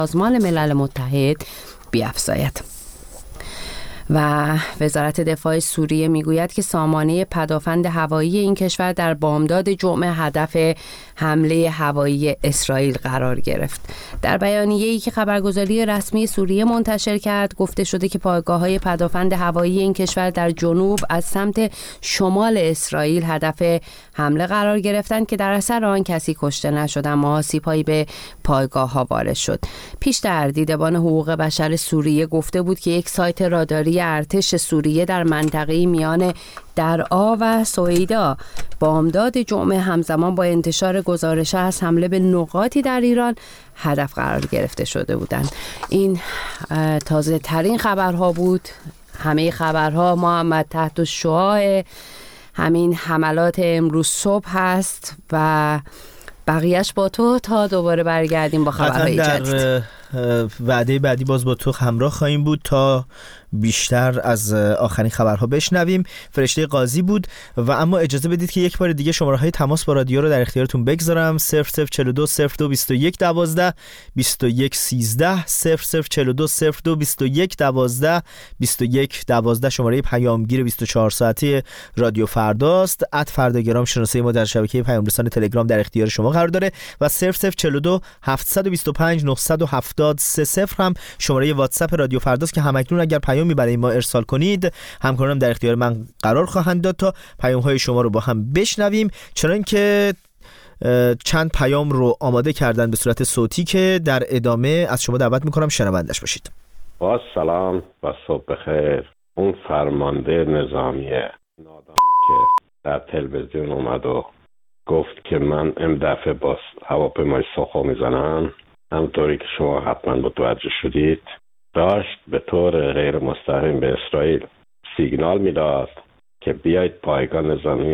سازمان ملل متحد بیفزاید. و وزارت دفاع سوریه میگوید که سامانه پدافند هوایی این کشور در بامداد جمعه هدف حمله هوایی اسرائیل قرار گرفت. در بیانیه‌ای که خبرگزاری رسمی سوریه منتشر کرد گفته شده که پایگاه‌های پدافند هوایی این کشور در جنوب از سمت شمال اسرائیل هدف حمله قرار گرفتند که در اثر آن کسی کشته نشد اما آسیب‌هایی به پایگاه‌ها وارد شد. پیشتر دیدبان حقوق بشر سوریه گفته بود که یک سایت راداری ارتش سوریه در منطقه میان درعا و سویدا بامداد جمعه همزمان با انتشار گزارش از حمله به نقاطی در ایران هدف قرار گرفته شده بودند. این تازه ترین خبرها بود. همه خبرها محمد تحت شعاع همین حملات امروز صبح هست و بقیهش با تو تا دوباره برگردیم با خبرهای جدید. وعده بعدی باز با تو همراه خواهیم بود تا بیشتر از آخرین خبرها بشنویم. فرشته قاضی بود و اما اجازه بدید که یک بار دیگه شماره‌های تماس با رادیو رو در اختیارتون بگذارم. 0042 02 21 12 21 13 0042 02 21 12 21 12 شماره پیامگیر 24 ساعته رادیو فرداست. @فرداگرام شناسه ما در شبکه پیام رسان تلگرام در اختیار شما قرار داره و 0042 725 970 30 هم شماره واتساپ رادیو فرداست که همکنون اگر پیامی برای ما ارسال کنید همکارانم در اختیار من قرار خواهند داد تا پیام‌های شما رو با هم بشنویم، چنانکه چند پیام رو آماده کردن به صورت صوتی که در ادامه از شما دعوت میکنم شنوندش باشید. با سلام و صبح بخیر. اون فرمانده نظامی نادان که در تلویزیون اومد و گفت که من این دفعه با هواپیمای سخو میزنم، همونطوری که شما حتما متوجه شدید، داشت به طور غیر مستقیم به اسرائیل سیگنال میداد که بیایید پایگاه نظامی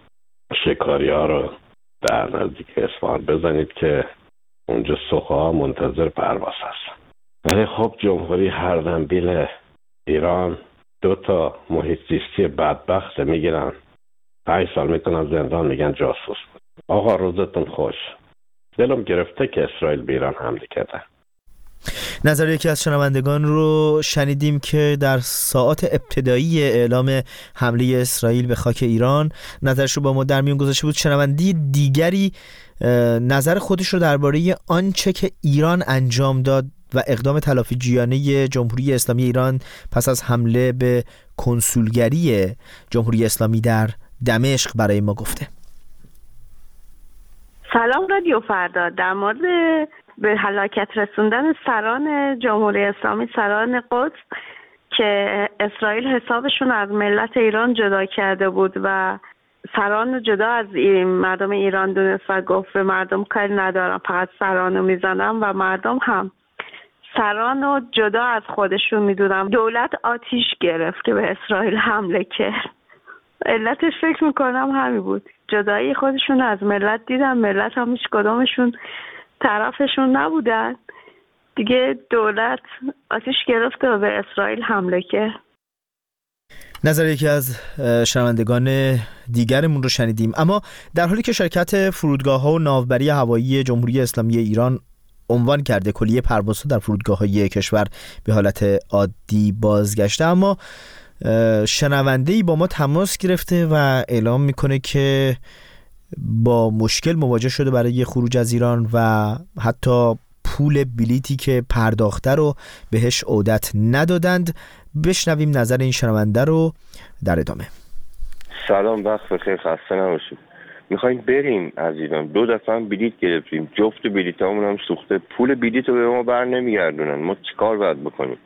شکاری ها رو در نزدیک اصفهان بزنید که اونجا سخوها منتظر پرواز هست. ولی خب جمهوری هردنبیل ایران 2 محیط زیستی بدبخت میگیرن، 5 سال میکنن زندان، میگن جاسوس بود. آقا روزتون خوش. دلم گرفته که اسرائیل به ایران حمله کرده. نظر یکی از شنوندگان رو شنیدیم که در ساعات ابتدایی اعلام حمله اسرائیل به خاک ایران نظرش رو با ما در میون گذاشته بود. شنوندی دیگری نظر خودش رو درباره آنچه که ایران انجام داد و اقدام تلافی جویانه جمهوری اسلامی ایران پس از حمله به کنسولگری جمهوری اسلامی در دمشق برای ما گفته. سلام رادیو فردا. در مورد به هلاکت رسوندن سران جمهوری اسلامی، سران قدس که اسرائیل حسابشون از ملت ایران جدا کرده بود و سران رو جدا از مردم ایران دونست و گفت به مردم کاری ندارم، فقط سران رو میزنم و مردم هم سران رو جدا از خودشون میدونم. دولت آتیش گرفت که به اسرائیل حمله کرد. علتش فکر میکنم همین بود، جدایی خودشون از ملت دیدن، ملت هم هیچ کدامشون طرفشون نبودن دیگه، دولت آتیش گرفت و به اسرائیل حمله کرد. نظر یکی از شنوندگان دیگرمون رو شنیدیم. اما در حالی که شرکت فرودگاه‌ها و ناوبری هوایی جمهوری اسلامی ایران عنوان کرده کلیه پروازها در فرودگاه‌های کشور به حالت عادی بازگشته، اما شنونده‌ای با ما تماس گرفته و اعلام میکنه که با مشکل مواجه شده برای خروج از ایران و حتی پول بلیتی که پرداخته رو بهش عودت ندادند. بشنویم نظر این شنونده رو در ادامه. سلام، وقت بخیر، خسته نباشید. میخوایم بریم از ایران، 2 دفعه بلیت گرفتیم، جفت بلیتامون هم سوخته، پول بلیت رو به ما بر نمیگردونن، ما چیکار باید بکنیم؟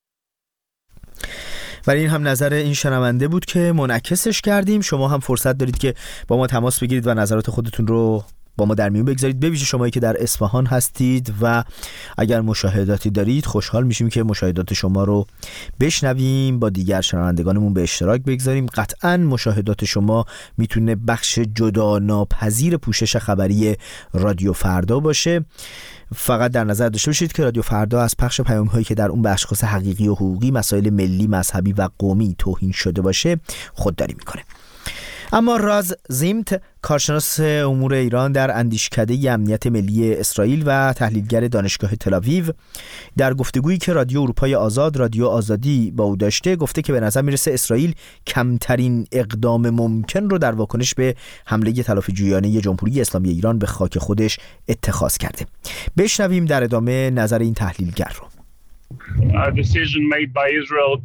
ولی این هم نظر این شنونده بود که منعکسش کردیم. شما هم فرصت دارید که با ما تماس بگیرید و نظرات خودتون رو با ما در میون بگذارید، به ویژه شمایی که در اصفهان هستید و اگر مشاهداتی دارید خوشحال میشیم که مشاهدات شما رو بشنویم، با دیگر شنوندگانمون به اشتراک بگذاریم. قطعاً مشاهدات شما میتونه بخش جدا ناپذیر پوشش خبری رادیو فردا باشه. فقط در نظر داشته باشید که رادیو فردا از پخش پیام‌هایی که در اون به اشخاص حقیقی و حقوقی، مسائل ملی، مذهبی و قومی توهین شده باشه خودداری میکنه. اما راز زیمت، کارشناس امور ایران در اندیشکده امنیت ملی اسرائیل و تحلیلگر دانشگاه تل‌آویو، در گفتگویی که رادیو اروپای آزاد، رادیو آزادی با او داشته، گفته که به نظر میرسه اسرائیل کمترین اقدام ممکن رو در واکنش به حمله تلافی‌جویانه جمهوری اسلامی ایران به خاک خودش اتخاذ کرده. بشنویم در ادامه نظر این تحلیلگر رو. Decision made by Israel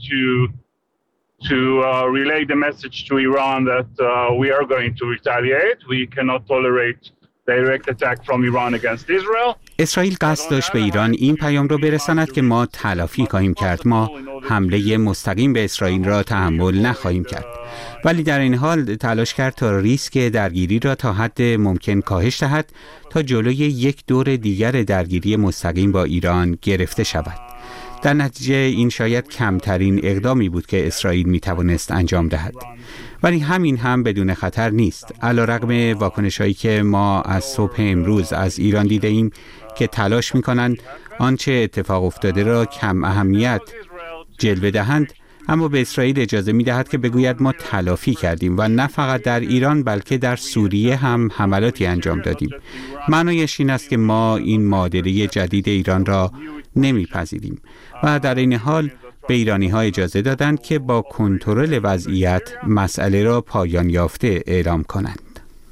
to relay the message to Iran that we are going to retaliate. We cannot tolerate direct attack from Iran against Israel. اسرائیل قصد داشت به ایران این پیام رو برساند که ما تلافی خواهیم کرد. ما حمله مستقیم به اسرائیل را تحمل نخواهیم کرد. ولی در این حال تلاش کرد تا ریسک درگیری را تا حد ممکن کاهش دهد تا جلوی یک دور دیگر درگیری مستقیم با ایران گرفته شود. در نتیجه این شاید کمترین اقدامی بود که اسرائیل میتوانست انجام دهد. ولی همین هم بدون خطر نیست. علیرغم واکنش‌هایی که ما از صبح امروز از ایران دیده ایم که تلاش می‌کنند آنچه اتفاق افتاده را کم اهمیت جلوه دهند، اما به اسرائیل اجازه می‌دهد که بگوید ما تلافی کردیم و نه فقط در ایران بلکه در سوریه هم حملاتی انجام دادیم. معنایش این است که ما این معادله جدید ایران را نمی‌پذیریم و در این حال به ایرانی‌ها اجازه دادند که با کنترل وضعیت مسئله را پایان یافته اعلام کنند.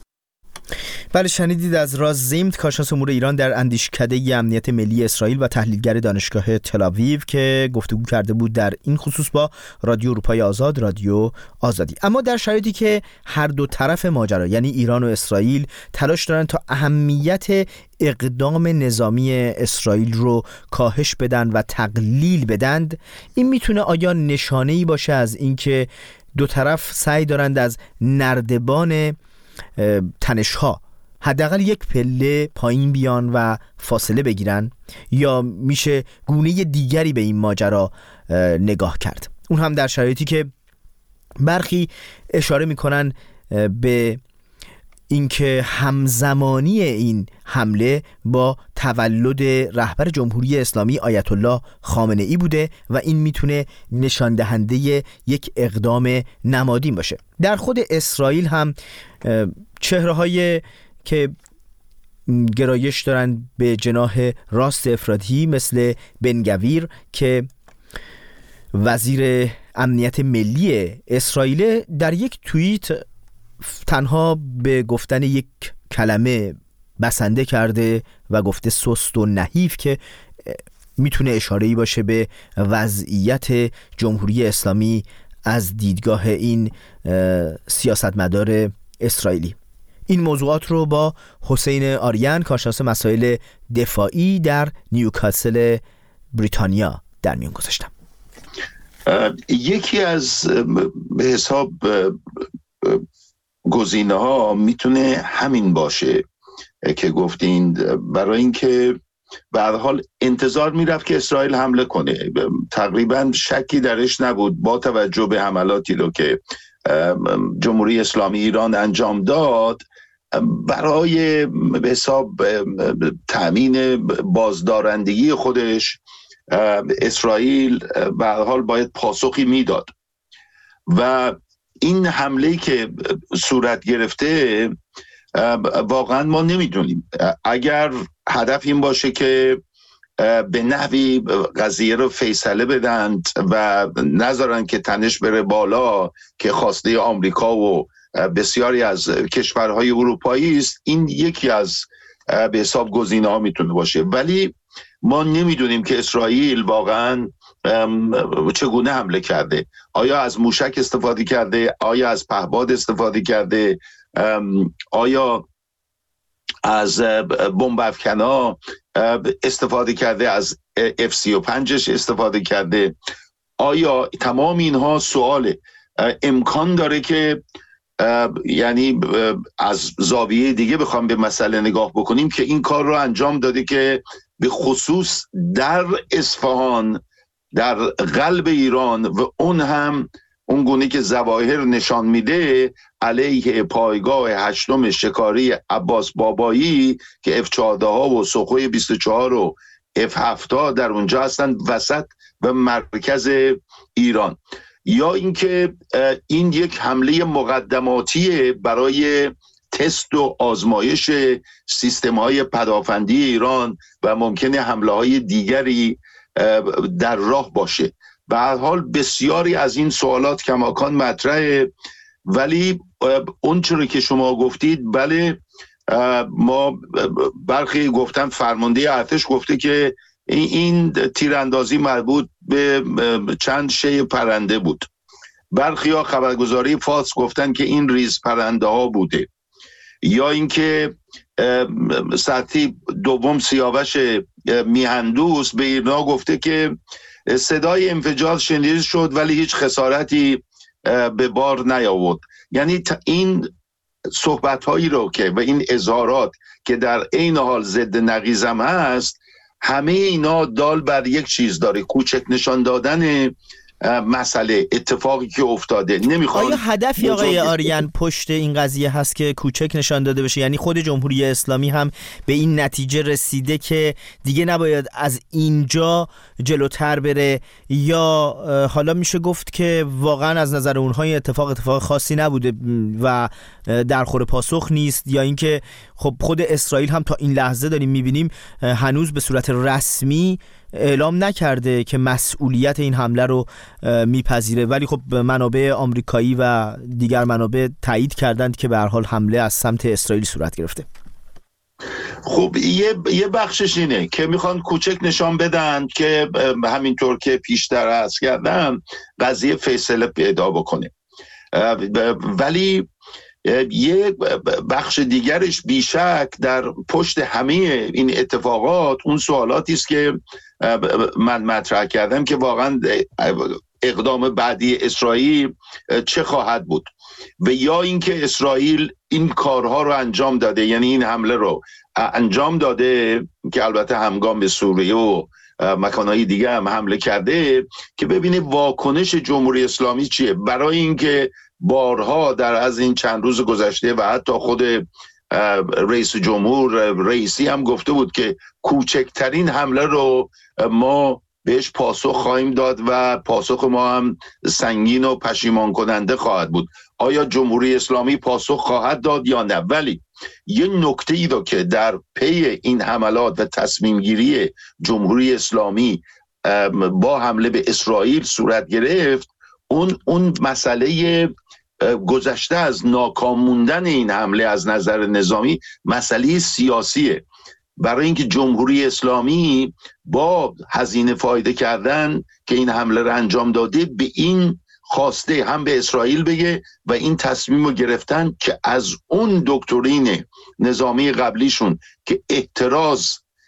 بله، شنیدید از راز زیمت، کارشناس امور ایران در اندیشکده امنیت ملی اسرائیل و تحلیلگر دانشگاه تل‌آویو که گفتگو کرده بود در این خصوص با رادیو اروپای آزاد، رادیو آزادی. اما در شرایطی که هر دو طرف ماجرا یعنی ایران و اسرائیل تلاش دارن تا اهمیت اقدام نظامی اسرائیل رو کاهش بدن و تقلیل بدند، این میتونه آیا نشانه‌ای باشه از اینکه دو طرف سعی دارند از نردبان تنش‌ها حداقل یک پله پایین بیان و فاصله بگیرن، یا میشه گونه دیگری به این ماجرا نگاه کرد؟ اون هم در شرایطی که برخی اشاره میکنن به اینکه همزمانی این حمله با تولد رهبر جمهوری اسلامی آیت الله خامنه ای بوده و این میتونه نشان دهنده یک اقدام نمادین باشه. در خود اسرائیل هم چهره‌های که گرایش دارن به جناح راست افراطی مثل بن گویر که وزیر امنیت ملی اسرائیل در یک توییت تنها به گفتن یک کلمه بسنده کرده و گفته سست و نحیف، که میتونه اشاره‌ای باشه به وضعیت جمهوری اسلامی از دیدگاه این سیاستمدار اسرائیلی. این موضوعات رو با حسین آریان، کارشناس مسائل دفاعی در نیوکاسل بریتانیا در میون گذاشتم. یکی از به حساب گزینه‌ها میتونه همین باشه که گفتین، برای اینکه به هر حال انتظار میرفت که اسرائیل حمله کنه. تقریبا شکی درش نبود با توجه به حملاتی رو که جمهوری اسلامی ایران انجام داد برای به حساب تأمین بازدارندگی خودش. اسرائیل به هر حال باید پاسخی میداد و این حمله‌ای که صورت گرفته واقعا ما نمیدونیم. اگر هدف این باشه که به نحوی قضیه رو فیصله بدند و نذارن که تنش بره بالا که خواسته آمریکا و بسیاری از کشورهای اروپایی است، این یکی از به حساب گزینه‌ها میتونه باشه. ولی ما نمیدونیم که اسرائیل واقعا چگونه حمله کرده. آیا از موشک استفاده کرده؟ آیا از پهپاد استفاده کرده؟ آیا از بمب افکن‌ها استفاده کرده؟ از F-35 استفاده کرده؟ آیا تمام اینها سواله. امکان داره که یعنی از زاویه دیگه بخوام به مسئله نگاه بکنیم که این کار رو انجام داده که به خصوص در اصفهان، در قلب ایران و اون هم اون گونه که ظواهر نشان میده علیه پایگاه 8 شکاری عباس بابایی که F-14 ها و سوخوی 24 و F-7 در اونجا هستند وسط و مرکز ایران. یا اینکه این یک حمله مقدماتی برای تست و آزمایش سیستم‌های پدافندی ایران و ممکنه حمله‌های دیگری در راه باشه. به هر حال بسیاری از این سوالات کماکان مطرحه، ولی اون چیزی که شما گفتید، بله، ما برخی گفتن فرمانده ارتش گفته که این تیراندازی مربوط به چند شی پرنده بود. برخی ها خبرگزاری فارس گفتن که این ریز پرنده ها بوده، یا اینکه سطحی دوم سیاوش میهندوست به ایرنا گفته که صدای انفجار شنیده شد ولی هیچ خسارتی به بار نیاورد. یعنی این صحبت هایی رو که و این اظهارات که در عین حال ضد نقیض هم هست، همه اینا دال بر یک چیز داره، کوچک نشان دادن مسئله، اتفاقی که افتاده. نمیخوام آیا هدفی آقای آریان پشت این قضیه هست که کوچک نشان داده بشه؟ یعنی خود جمهوری اسلامی هم به این نتیجه رسیده که دیگه نباید از اینجا جلوتر بره، یا حالا میشه گفت که واقعا از نظر اونها اتفاق خاصی نبوده و در خور پاسخ نیست، یا اینکه خب خود اسرائیل هم تا این لحظه داریم میبینیم هنوز به صورت رسمی اعلام نکرده که مسئولیت این حمله رو میپذیره، ولی خب منابع آمریکایی و دیگر منابع تایید کردند که به هر حال حمله از سمت اسرائیل صورت گرفته. خب یه بخشش اینه که میخوان کوچک نشان بدن که همینطور که پیشتر عرض کردم قضیه فیصله پیدا بکنه، ولی یه بخش دیگرش بیشک در پشت همه این اتفاقات اون سوالاتی است که من مطرح کردم که واقعا اقدام بعدی اسرائیل چه خواهد بود، و یا اینکه اسرائیل این کارها رو انجام داده، یعنی این حمله رو انجام داده که البته همگام به سوریه و مکانهای دیگه هم حمله کرده، که ببینه واکنش جمهوری اسلامی چیه. برای اینکه بارها در از این چند روز گذشته و حتی خود رئیس جمهور رئیسی هم گفته بود که کوچکترین حمله رو ما بهش پاسخ خواهیم داد و پاسخ ما هم سنگین و پشیمان کننده خواهد بود. آیا جمهوری اسلامی پاسخ خواهد داد یا نه؟ ولی یه نکته ای رو که در پی این حملات و تصمیم گیری جمهوری اسلامی با حمله به اسرائیل صورت گرفت، اون مسئله گذشته از ناکام موندن این حمله از نظر نظامی مسئله سیاسیه. برای اینکه جمهوری اسلامی با هزینه فایده کردن که این حمله را انجام داده به این خواسته هم به اسرائیل بگه و این تصمیم رو گرفتن که از اون دکترین نظامی قبلیشون که احتراز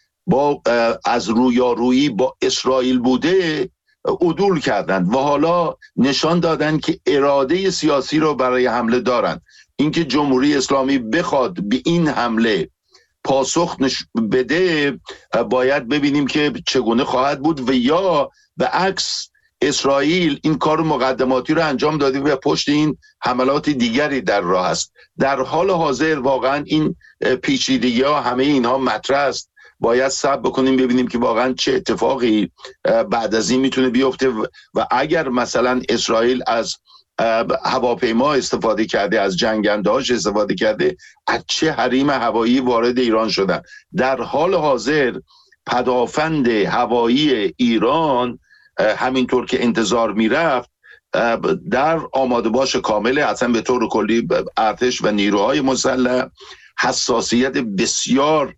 از رویارویی با اسرائیل بوده عدول کردن و حالا نشان دادن که اراده سیاسی رو برای حمله دارن. اینکه جمهوری اسلامی بخواد به این حمله پاسخ بده باید ببینیم که چگونه خواهد بود، و یا به عکس اسرائیل این کار مقدماتی رو انجام داده و پشت این حملات دیگری در راه است. در حال حاضر واقعا این پیچیدگی ها همه اینها مطرح است، باید صبر بکنیم ببینیم که واقعا چه اتفاقی بعد از این میتونه بیفته و اگر مثلا اسرائیل از هواپیما استفاده کرده، از جنگنده‌هاش استفاده کرده، از چه حریم هوایی وارد ایران شدن. در حال حاضر پدافند هوایی ایران همینطور که انتظار میرفت در آماده باش کامله، اصلا به طور کلی ارتش و نیروهای مسلح حساسیت بسیار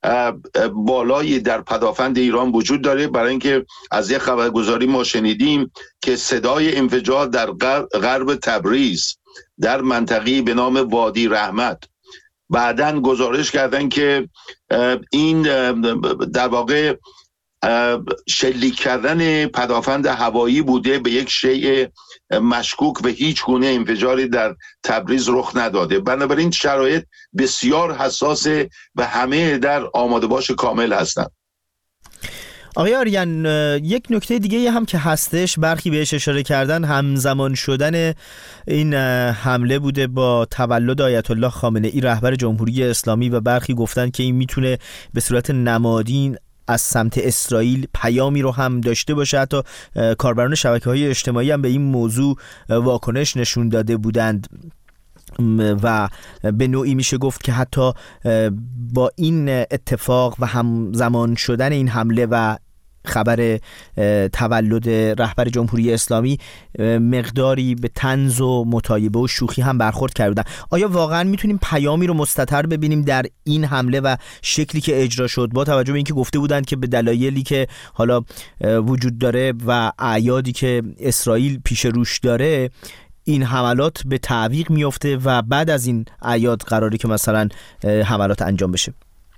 بالایی در پدافند ایران وجود داره، برای اینکه از یک خبرگزاری ما شنیدیم که صدای انفجار در غرب تبریز در منطقه‌ای به نام وادی رحمت، بعداً گزارش کردن که این در واقع شلیک کردن پدافند هوایی بوده به یک شیء مشکوک و هیچ گونه انفجاری در تبریز رخ نداده. بنابراین شرایط بسیار حساسه و همه در آماده باش کامل هستند. آقای آریان، یک نکته دیگه هم که هستش، برخی بهش اشاره کردن، همزمان شدن این حمله بوده با تولد آیت الله خامنه ای رهبر جمهوری اسلامی و برخی گفتن که این میتونه به صورت نمادین از سمت اسرائیل پیامی رو هم داشته باشه. حتی کاربران شبکه‌های اجتماعی هم به این موضوع واکنش نشون داده بودند و به نوعی میشه گفت که حتی با این اتفاق و همزمان شدن این حمله و خبر تولد رهبر جمهوری اسلامی مقداری به طنز و متایبه و شوخی هم برخورد کردن. آیا واقعا میتونیم پیامی رو مستتر ببینیم در این حمله و شکلی که اجرا شد، با توجه به اینکه گفته بودند که به دلایلی که حالا وجود داره و اعیادی که اسرائیل پیش روش داره این حملات به تعویق میفته و بعد از این اعیاد قراره که مثلا حملات انجام بشه؟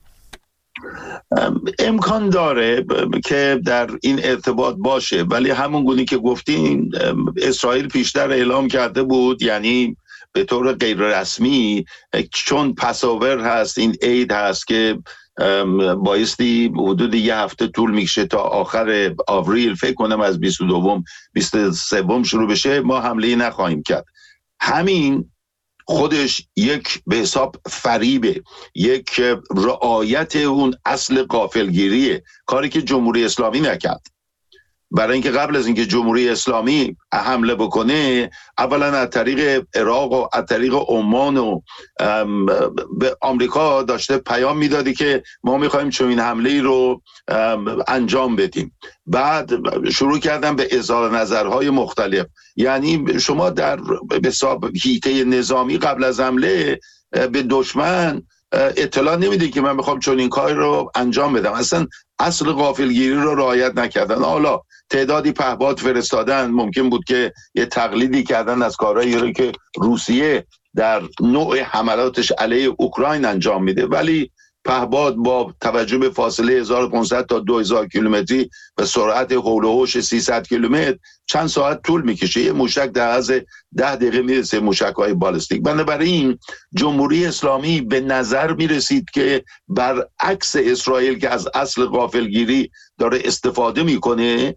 امکان داره که در این ارتباط باشه، ولی همون گونه که گفتین اسرائیل پیشتر اعلام کرده بود، یعنی به طور غیر رسمی، چون پساور هست، این عید هست که بایستی حدود یه هفته طول میکشه تا آخر آوریل، فکر کنم از 22 23 شروع بشه، ما حمله نخواهیم کرد. همین خودش یک به حساب فریبه، یک رعایت اون اصل غافلگیریه، کاری که جمهوری اسلامی نکرد. برای اینکه قبل از اینکه جمهوری اسلامی حمله بکنه، اولا از طریق عراق و از طریق عمان و به آمریکا داشته پیام میدادی که ما میخوایم چنین حمله‌ای رو انجام بدیم. بعد شروع کردن به اظهار نظرهای مختلف. یعنی شما در به حساب هیته نظامی قبل از حمله به دشمن اطلاع نمیده که من میخوام چنین کاری رو انجام بدم. اصلا اصل غافلگیری رو رعایت نکردن. حالا تعدادی پهپاد فرستادن، ممکن بود که یه تقلیدی کردن از کارهایی رو که روسیه در نوع حملاتش علیه اوکراین انجام میده، ولی پهپاد با توجه به فاصله 1500 تا 2000 کیلومتری و سرعت حول و حوش 300 کیلومتر چند ساعت طول میکشه. یه موشک در از 10 دقیقه میرسه، موشک‌های بالستیک. بنابراین جمهوری اسلامی به نظر میرسید که برعکس اسرائیل که از اصل غافلگیری داره استفاده میکنه،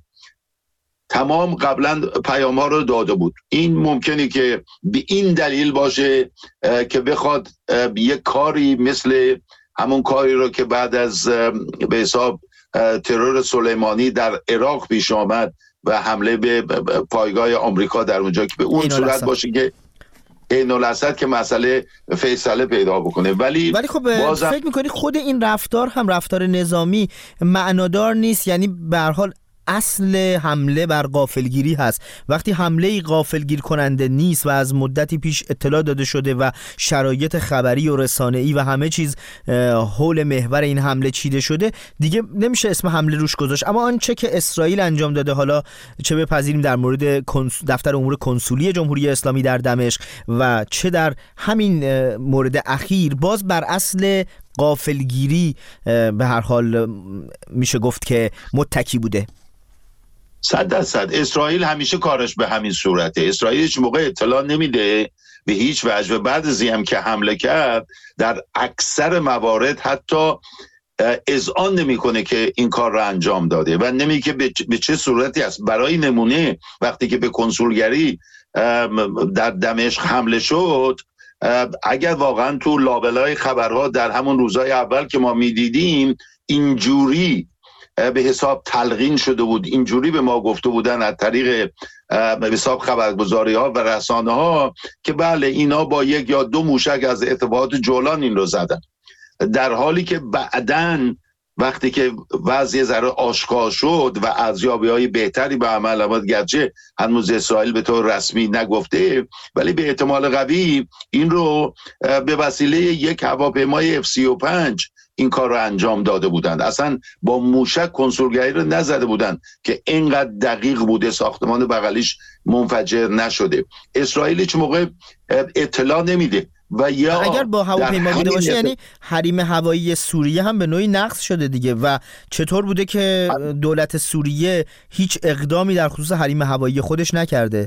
تمام قبلا پیام‌ها رو داده بود. این ممکنه که به این دلیل باشه که بخواد یک کاری مثل همون کاری رو که بعد از به حساب ترور سلیمانی در عراق پیش آمد و حمله به پایگاه آمریکا در اونجا، که به اون صورت باشه که عین الاسد که مسئله فیصله پیدا بکنه. ولی خب فکر میکنی خود این رفتار هم رفتار نظامی معنادار نیست؟ یعنی به هر حال اصل حمله بر غافلگیری هست. وقتی حمله غافلگیر کننده نیست و از مدتی پیش اطلاع داده شده و شرایط خبری و رسانه‌ای و همه چیز حول محور این حمله چیده شده، دیگه نمیشه اسم حمله روش گذاشت. اما آنچه که اسرائیل انجام داده، حالا چه بپذیریم در مورد دفتر امور کنسولی جمهوری اسلامی در دمشق و چه در همین مورد اخیر، باز بر اصل غافلگیری به هر حال میشه گفت که متکی بوده. 100% اسرائیل همیشه کارش به همین صورته. اسرائیل هیچ موقع اطلاع نمیده به هیچ وجه، و بعد از هم که حمله کرد در اکثر موارد حتی اذعان نمیکنه که این کار رو انجام داده و نمیگه که به چه صورتی است. برای نمونه وقتی که به کنسولگری در دمشق حمله شد، اگر واقعا تو لابلای خبرها در همون روزهای اول که ما میدیدیم اینجوری به حساب تلقین شده بود، اینجوری به ما گفته بودن از طریق به حساب خبرگزاری ها و رسانه ها که بله اینا با 1 یا 2 موشک از ارتباطات جولان این رو زدن، در حالی که بعدن وقتی که وضع ذره آشکار شد و ارزیابی‌های بهتری به عمل آمد، گرچه هنوز اسرائیل به طور رسمی نگفته، ولی به احتمال قوی این رو به وسیله یک هواپیمای F-35 این کار رو انجام داده بودند. اصلا با موشک کنسولگری رو نزده بودند که اینقدر دقیق بوده، ساختمان بغلیش منفجر نشده. اسرائیل هیچ موقع اطلاع نمیده و یا اگر با هواپیما بوده باشه یعنی حریم هوایی سوریه هم به نوعی نقض شده دیگه. و چطور بوده که دولت سوریه هیچ اقدامی در خصوص حریم هوایی خودش نکرده؟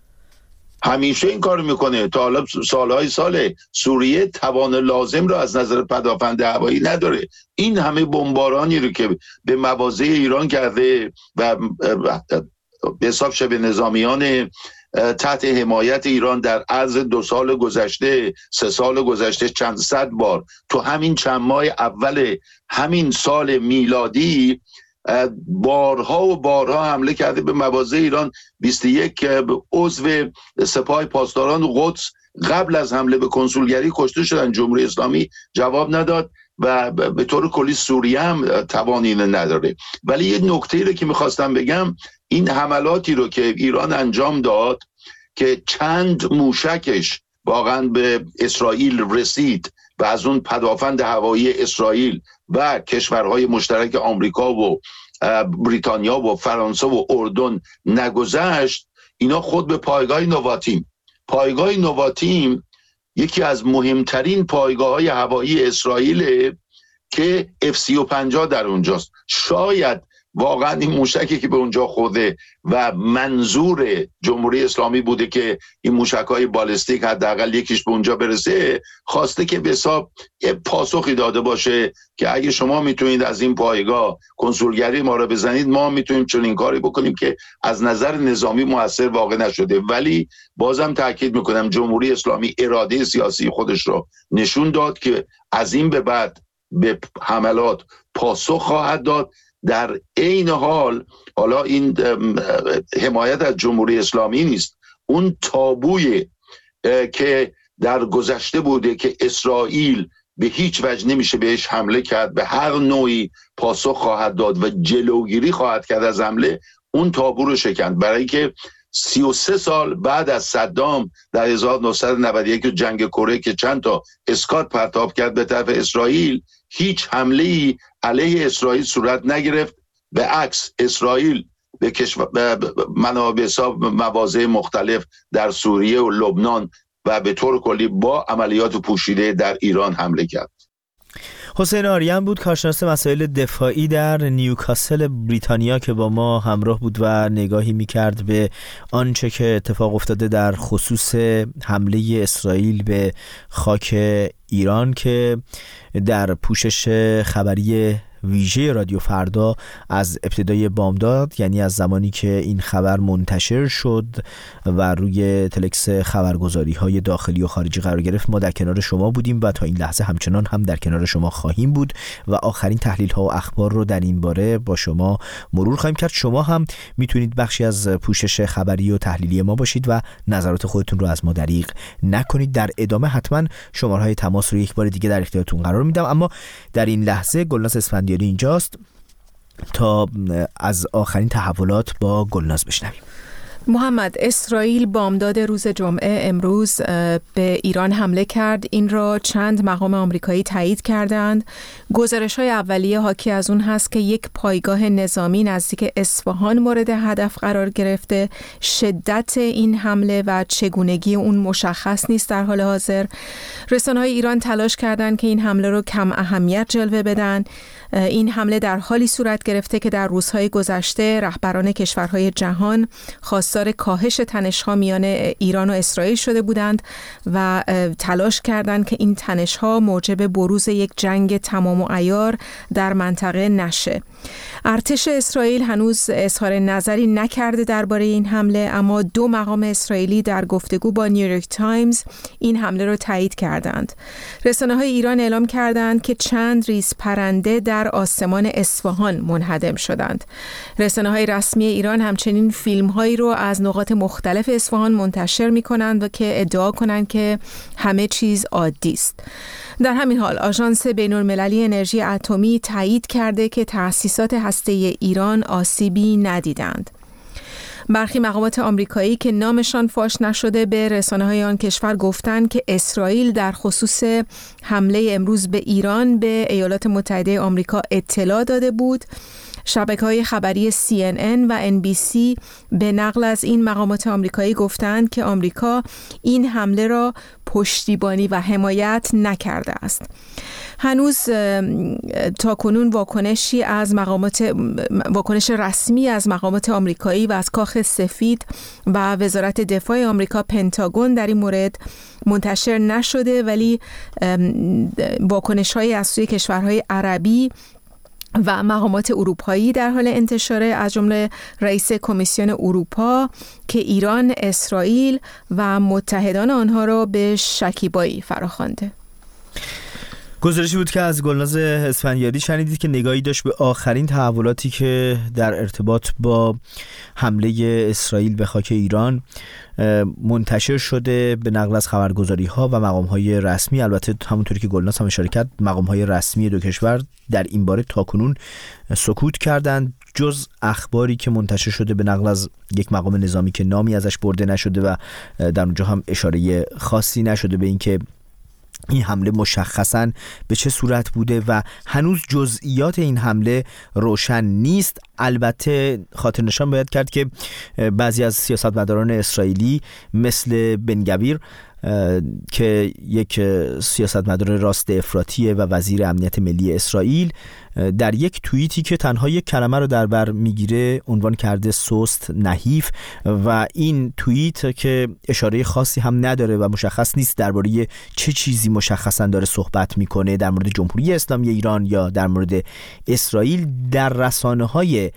همیشه این کارو میکنه. تا حالا سالهای ساله سوریه توان لازم رو از نظر پدافند هوایی نداره. این همه بمبارانی رو که به مواضع ایران کرده و به حساب شبه نظامیان تحت حمایت ایران در عرض 2 سال گذشته 3 سال گذشته چند صد بار تو همین چند ماه اول همین سال میلادی بارها و بارها حمله کرده به مواضع ایران. 21 عضو سپاه پاسداران قدس قبل از حمله به کنسولگری کشته شدن. جمهوری اسلامی جواب نداد و به طور کلی سوریه هم توانی نداره. ولی یه نکته‌ای رو که میخواستم بگم، این حملاتی رو که ایران انجام داد که چند موشکش واقعا به اسرائیل رسید و از اون پدافند هوایی اسرائیل و کشورهای مشترک آمریکا و بریتانیا و فرانسه و اردن نگذشت، اینا خود به پایگاه نواتیم یکی از مهمترین پایگاه‌های هوایی اسرائیل که F-35 در اونجاست. شاید واقعا این موشکی که به اونجا خورده و منظور جمهوری اسلامی بوده که این موشک‌های بالستیک حداقل یکیش به اونجا برسه، خواسته که به حساب یه پاسخی داده باشه که اگه شما میتونید از این پایگاه کنسولگری ما رو بزنید، ما میتونیم چنین کاری بکنیم که از نظر نظامی مؤثر واقع نشده. ولی بازم تاکید میکنم جمهوری اسلامی اراده سیاسی خودش رو نشون داد که از این به بعد به حملات پاسخ خواهد داد. در عین حال حالا این حمایت از جمهوری اسلامی نیست، اون تابوی که در گذشته بوده که اسرائیل به هیچ وجه نمیشه بهش حمله کرد، به هر نوعی پاسخ خواهد داد و جلوگیری خواهد کرد از حمله، اون تابو رو شکند. برای که 33 سال بعد از صدام در 1991 جنگ کره که چند تا اسکات پرتاب کرد به طرف اسرائیل، هیچ حمله‌ای علیه اسرائیل صورت نگرفت. به عکس اسرائیل به منابع حساب مواضع مختلف در سوریه و لبنان و به طور کلی با عملیات پوشیده در ایران حمله کرد. حسین آریان بود، کارشناس مسائل دفاعی در نیوکاسل بریتانیا که با ما همراه بود و نگاهی میکرد به آنچه که اتفاق افتاده در خصوص حمله اسرائیل به خاک ایران که در پوشش خبری ویژه رادیو فردا از ابتدای بامداد، یعنی از زمانی که این خبر منتشر شد و روی تلکس خبرگزاری های داخلی و خارجی قرار گرفت، ما در کنار شما بودیم و تا این لحظه همچنان هم در کنار شما خواهیم بود و آخرین تحلیل ها و اخبار رو در این باره با شما مرور خواهیم کرد. شما هم میتونید بخشی از پوشش خبری و تحلیلی ما باشید و نظرات خودتون رو از ما دریغ نکنید. در ادامه حتما شماره های تماس رو یک بار دیگه در اختیارتون قرار میدم، اما در این لحظه گلناز اسفندیاری اینجاست تا از آخرین تحولات با گلناز بشنویم. محمد، اسرائیل بامداد روز جمعه امروز به ایران حمله کرد. این را چند مقام آمریکایی تایید کردند. گزارش‌های اولیه حاکی از اون هست که یک پایگاه نظامی نزدیک اصفهان مورد هدف قرار گرفته. شدت این حمله و چگونگی اون مشخص نیست در حال حاضر. رسانه‌های ایران تلاش کردند که این حمله رو کم اهمیت جلوه بدن. این حمله در حالی صورت گرفته که در روزهای گذشته رهبران کشورهای جهان خواستار کاهش تنش‌ها میان ایران و اسرائیل شده بودند و تلاش کردند که این تنش‌ها موجب بروز یک جنگ تمام و عیار در منطقه نشه. ارتش اسرائیل هنوز اظهار نظری نکرده درباره این حمله، اما 2 مقام اسرائیلی در گفتگو با نیویورک تایمز این حمله را تایید کردند. رسانه‌های ایران اعلام کردند که چند ریز پرنده در آسمان اصفهان منهدم شدند. رسانه‌های رسمی ایران همچنین فیلم‌هایی رو از نقاط مختلف اصفهان منتشر می‌کنند و که ادعا کنند که همه چیز عادی است. در همین حال آژانس بین‌المللی انرژی اتمی تایید کرده که تأسیسات هسته‌ای ایران آسیبی ندیدند. برخی مقامات آمریکایی که نامشان فاش نشده به رسانه‌های آن کشور گفتند که اسرائیل در خصوص حمله امروز به ایران به ایالات متحده آمریکا اطلاع داده بود. شبکه‌های خبری CNN و NBC به نقل از این مقامات آمریکایی گفتند که آمریکا این حمله را پشتیبانی و حمایت نکرده است. هنوز تاکنون واکنش رسمی از مقامات آمریکایی و از کاخ سفید و وزارت دفاع آمریکا پنتاگون در این مورد منتشر نشده، ولی واکنش‌های از سوی کشورهای عربی و مقامات اروپایی در حال انتشاره، از جمله رئیس کمیسیون اروپا که ایران، اسرائیل و متحدان آنها را به شکیبایی فراخوانده. گزارشی بود که از گلناز اسفندیاری شنیدید که نگاهی داشت به آخرین تحولاتی که در ارتباط با حمله اسرائیل به خاک ایران منتشر شده به نقل از خبرگزاری‌ها و مقام‌های رسمی. البته همونطوری که گلناز هم اشاره کرد، مقام‌های رسمی دو کشور در این باره تاکنون سکوت کردند، جز اخباری که منتشر شده به نقل از یک مقام نظامی که نامی ازش برده نشده و در اونجا هم اشاره خاصی نشده به اینکه این حمله مشخصاً به چه صورت بوده و هنوز جزئیات این حمله روشن نیست. البته خاطر نشان باید کرد که بعضی از سیاستمداران اسرائیلی مثل بن گویر که یک سیاستمدار راست افراطی و وزیر امنیت ملی اسرائیل، در یک توییتی که تنها یک کلمه رو در بر میگیره عنوان کرده سست نحیف، و این توییت که اشاره خاصی هم نداره و مشخص نیست درباره چه چیزی مشخصا داره صحبت میکنه، در مورد جمهوری اسلامی ایران یا در مورد اسرائیل، در رسانه‌های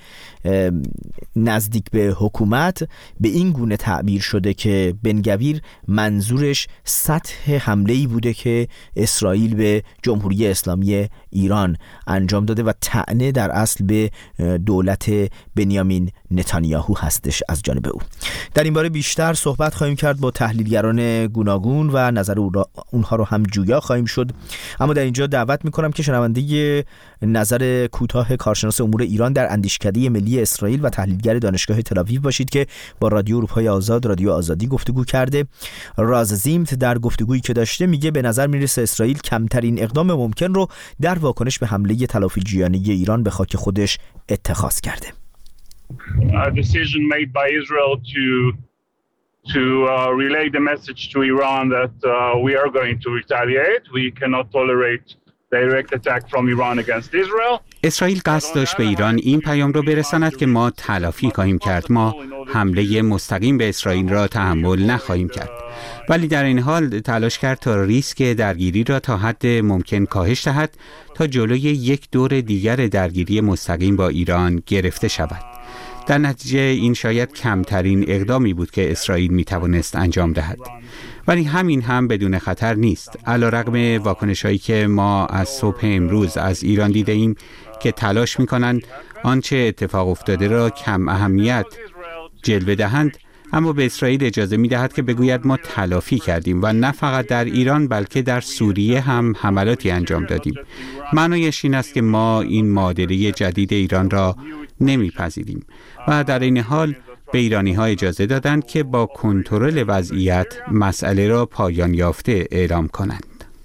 نزدیک به حکومت به این گونه تعبیر شده که بن گویر منظورش سطح حمله‌ای بوده که اسرائیل به جمهوری اسلامی ایران انجام داده و طعنه در اصل به دولت بنیامین نتانیاهو هستش از جانب او. در این باره بیشتر صحبت خواهیم کرد با تحلیلگران گوناگون و نظر اونها رو هم جویا خواهیم شد، اما در اینجا دعوت میکنم که شنونده نظر کوتاه کارشناس امور ایران در اندیشکده ملی اسرائیل و تحلیلگر دانشگاه تل‌آویو باشید که با رادیو اروپای آزاد، رادیو آزادی گفتگو کرده. راز زیمت در گفتگویی که داشته میگه به نظر میرسه اسرائیل کمترین اقدام ممکن رو در واکنش به حمله تلافی‌جویانه ایران به خاک خودش اتخاذ کرده. Decision made by Israel to relay the message to Iran that we are going to retaliate. We cannot tolerate direct attack from Iran against Israel. اسرائیل قصد داشت به ایران این پیام را برساند که ما تلافی خواهیم کرد، ما حمله مستقیم به اسرائیل را تحمل نخواهیم کرد. ولی در این حال تلاش کرد تا ریسک درگیری را تا حد ممکن کاهش دهد تا جلوی یک دور دیگر درگیری مستقیم با ایران گرفته شود. در نتیجه این شاید کمترین اقدامی بود که اسرائیل میتوانست انجام دهد، ولی همین هم بدون خطر نیست. علیرغم واکنش‌هایی که ما از صبح امروز از ایران دیده ایم که تلاش می‌کنند آنچه اتفاق افتاده را کم اهمیت جلوه دهند، اما به اسرائیل اجازه می‌دهد که بگوید ما تلافی کردیم و نه فقط در ایران بلکه در سوریه هم حملاتی انجام دادیم. معنایش این است که ما این معادله جدید ایران را نمی‌پذیریم و در این حال به ایرانی‌ها اجازه دادند که با کنترل وضعیت مسئله را پایان یافته اعلام کنند.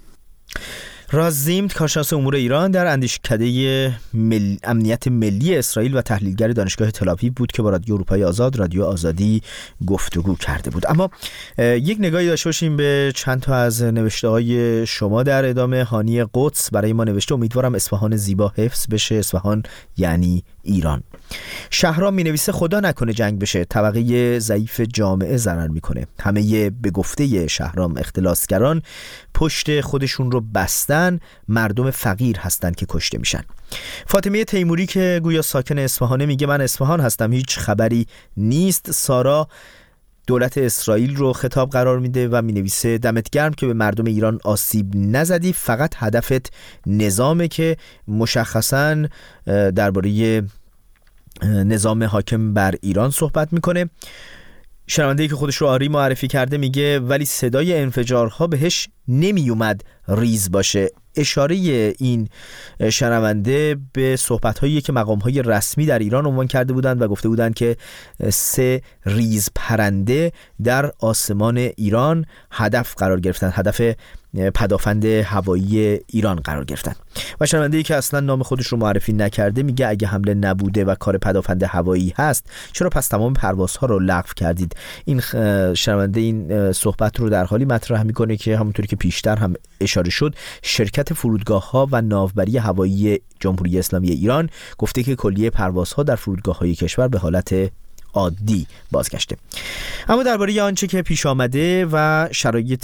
راز زیمت کارشناس امور ایران در اندیشکده امنیت ملی اسرائیل و تحلیلگر دانشگاه تل‌آویو بود که با رادیو اروپای آزاد، رادیو آزادی گفتگو کرده بود. اما یک نگاهی داشته باشیم به چند تا از نوشته‌های شما در ادامه. هانی قدس برای ما نوشته امیدوارم اصفهان زیبا حفظ بشه. اصفهان یعنی ایران. شهرام می‌نویسه خدا نکنه جنگ بشه، طبقه ضعیف جامعه ضرر میکنه. همه به گفته شهرام اختلاسگران پشت خودشون رو بستن، مردم فقیر هستن که کشته میشن. فاطمه تیموری که گویا ساکن اصفهانه میگه من اصفهان هستم، هیچ خبری نیست. سارا دولت اسرائیل رو خطاب قرار میده و مینویسه دمت گرم که به مردم ایران آسیب نزدی، فقط هدفت نظامه که مشخصاً درباره نظام حاکم بر ایران صحبت میکنه. شنونده‌ای که خودش رو آری معرفی کرده میگه ولی صدای انفجارها بهش نمی اومد ریز باشه. اشاره این شنونده به صحبت‌هایی که مقام‌های رسمی در ایران عنوان کرده بودند و گفته بودند که 3 ریز پرنده در آسمان ایران هدف قرار گرفتن، هدف پدافند هوایی ایران قرار گرفتن. و شنونده‌ای که اصلا نام خودش رو معرفی نکرده میگه اگه حمله نبوده و کار پدافند هوایی هست چرا پس تمام پروازها رو لغو کردید؟ این شنونده این صحبت رو در حالی مطرح میکنه که همونطوری که پیشتر هم اشاره شد شرکت فرودگاه‌ها و ناوبری هوایی جمهوری اسلامی ایران گفته که کلیه پروازها در فرودگاه‌های کشور به حالت عادی بازگشته. اما درباره آنچه که پیش آمده و شرایط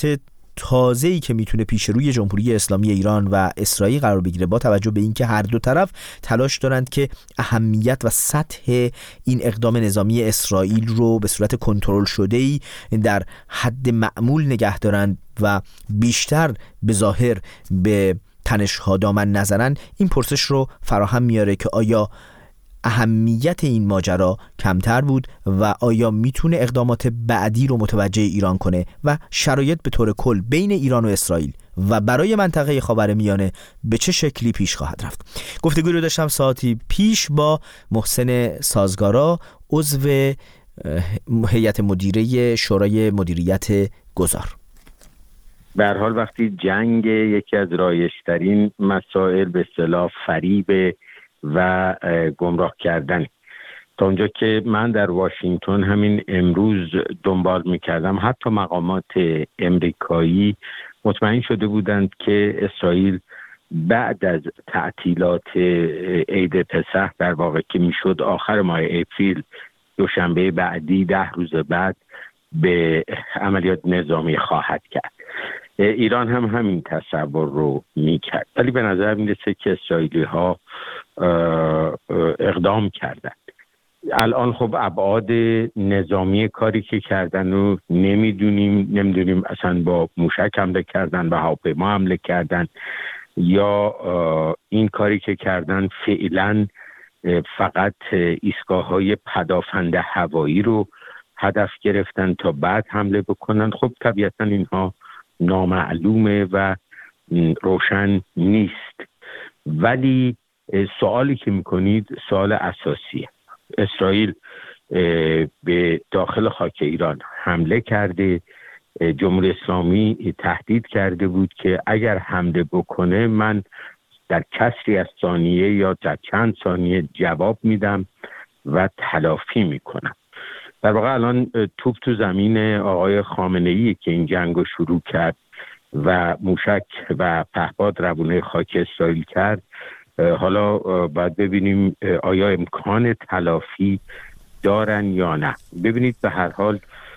تازه‌ای که میتونه پیش روی جمهوری اسلامی ایران و اسرائیل قرار بگیره، با توجه به اینکه هر دو طرف تلاش دارند که اهمیت و سطح این اقدام نظامی اسرائیل رو به صورت کنترل شده‌ای در حد معمول نگه دارند و بیشتر به ظاهر به تنش‌ها دامن نزنن، این پرسش رو فراهم میاره که آیا اهمیت این ماجرا کمتر بود و آیا میتونه اقدامات بعدی رو متوجه ایران کنه و شرایط به طور کل بین ایران و اسرائیل و برای منطقه خاورمیانه به چه شکلی پیش خواهد رفت. گفتگوی رو داشتم ساعتی پیش با محسن سازگارا، عضو هیئت مدیره شورای مدیریت گذار. به هر حال وقتی جنگ یکی از رایج‌ترین مسائل به اصطلاح فریب و گمراه کردن، تا اونجا که من در واشنگتن همین امروز دنبال میکردم، حتی مقامات امریکایی مطمئن شده بودند که اسرائیل بعد از تعطیلات عید پسح، در واقع که میشد آخر ماه اپریل، دوشنبه بعدی 10 روز بعد، به عملیات نظامی خواهد کرد. ایران هم همین تصور رو میکرد، ولی به نظر میرسه که اسرائیلی ها اقدام کردند. الان خب ابعاد نظامی کاری که کردن رو نمیدونیم اصلا با موشک حمله کردن، با هواپیما حمله کردن، یا این کاری که کردن فعلا فقط ایستگاه‌های پدافند هوایی رو هدف گرفتن تا بعد حمله بکنن. خب طبیعتا اینها نامعلومه و روشن نیست، ولی سوالی که میکنید سوال اساسیه. اسرائیل به داخل خاک ایران حمله کرده، جمهوری اسلامی تهدید کرده بود که اگر حمله بکنه من در کسری از ثانیه یا در چند ثانیه جواب میدم و تلافی میکنم. در واقع الان توپ تو زمین آقای خامنه‌ای که این جنگ رو شروع کرد و موشک و پهپاد روونه خاک اسرائیل کرد. حالا باید ببینیم آیا امکان تلافی دارن یا نه. ببینید به هر حال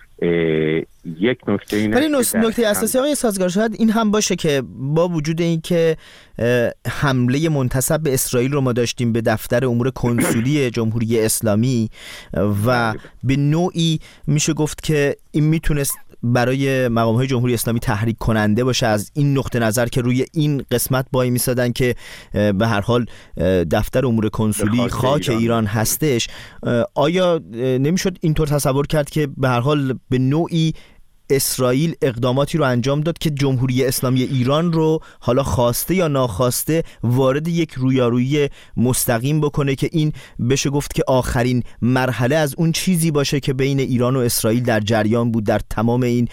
یک نکته اینه، ولی نکته اساسی آقای سازگار شاید این هم باشه که با وجود این که حمله منتسب به اسرائیل رو ما داشتیم به دفتر امور کنسولی جمهوری اسلامی و به نوعی میشه گفت که این میتونست برای مقام‌های جمهوری اسلامی تحریک کننده باشه، از این نقطه نظر که روی این قسمت وای میسادن که به هر حال دفتر امور کنسولی خاک ایران هستش. آیا نمیشد اینطور تصور کرد که به هر حال به نوعی اسرائیل اقداماتی رو انجام داد که جمهوری اسلامی ایران رو حالا خواسته یا ناخواسته وارد یک رویارویی مستقیم بکنه که این بشه گفت که آخرین مرحله از اون چیزی باشه که بین ایران و اسرائیل در جریان بود در تمام این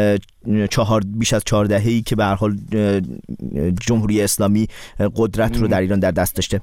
بیش از 4 دهه‌ای که به هر حال جمهوری اسلامی قدرت رو در ایران در دست داشته؟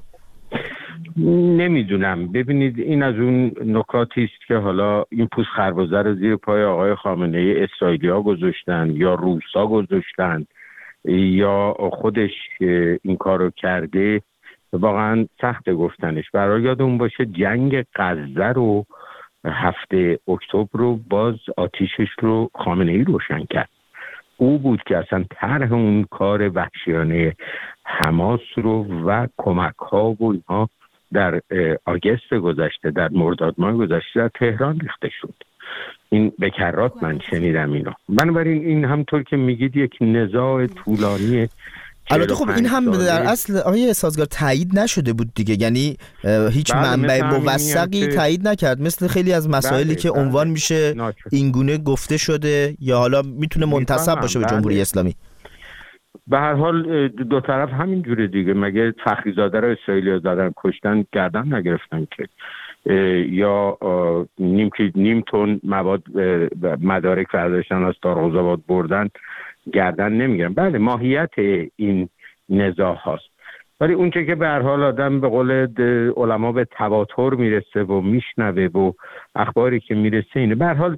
نمیدونم. ببینید این از اون نکاتی است که حالا این پوست خربزه رو زیر پای آقای خامنه‌ای اسرائیلی‌ها گذاشتن یا روسا گذاشتن یا خودش این کارو کرده. واقعا سخت گفتنش. برای یادمون باشه جنگ غزه رو 7 اکتبر رو باز آتیشش رو خامنه‌ای روشن کرد. او بود که اصلا طرح اون کار وحشیانه حماس رو و کمک‌ها و اینها در آگست گذشته، در مرداد ماه گذشته در تهران ریخته شد. این به کرات من شنیدم اینا. بنابراین این همطور که میگید یک نزاع طولانی. البته خب این هم در اصل آقای سازگار تایید نشده بود دیگه، یعنی هیچ منبع موثقی تایید نکرد، مثل خیلی از مسائلی که عنوان میشه اینگونه گفته شده یا حالا میتونه منتسب باشه به جمهوری اسلامی. به هر حال دو طرف همین جوره دیگه. مگه فخریزاده رو اسرائیلی‌ها زدن کشتن گردن نگرفتن که؟ یا نیم تن مواد مدارک برداشتن از دارالآباد بردن گردن نمیگیرن. بله ماهیت این نزاع هاست، ولی اونچه که به هر حال آدم به قول علما به تواتر میرسه و میشنوه و اخباری که میرسه اینه. به هر حال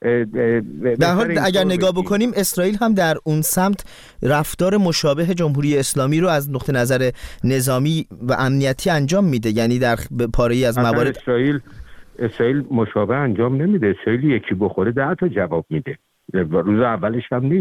اگر نگاه بکنیم اسرائیل هم در اون سمت رفتار مشابه جمهوری اسلامی رو از نقطه نظر نظامی و امنیتی انجام میده، یعنی در پاره‌ای از موارد اسرائیل مشابه انجام نمیده. اسرائیل یکی بخوره 10 تا جواب میده. روز اولش هم نیست.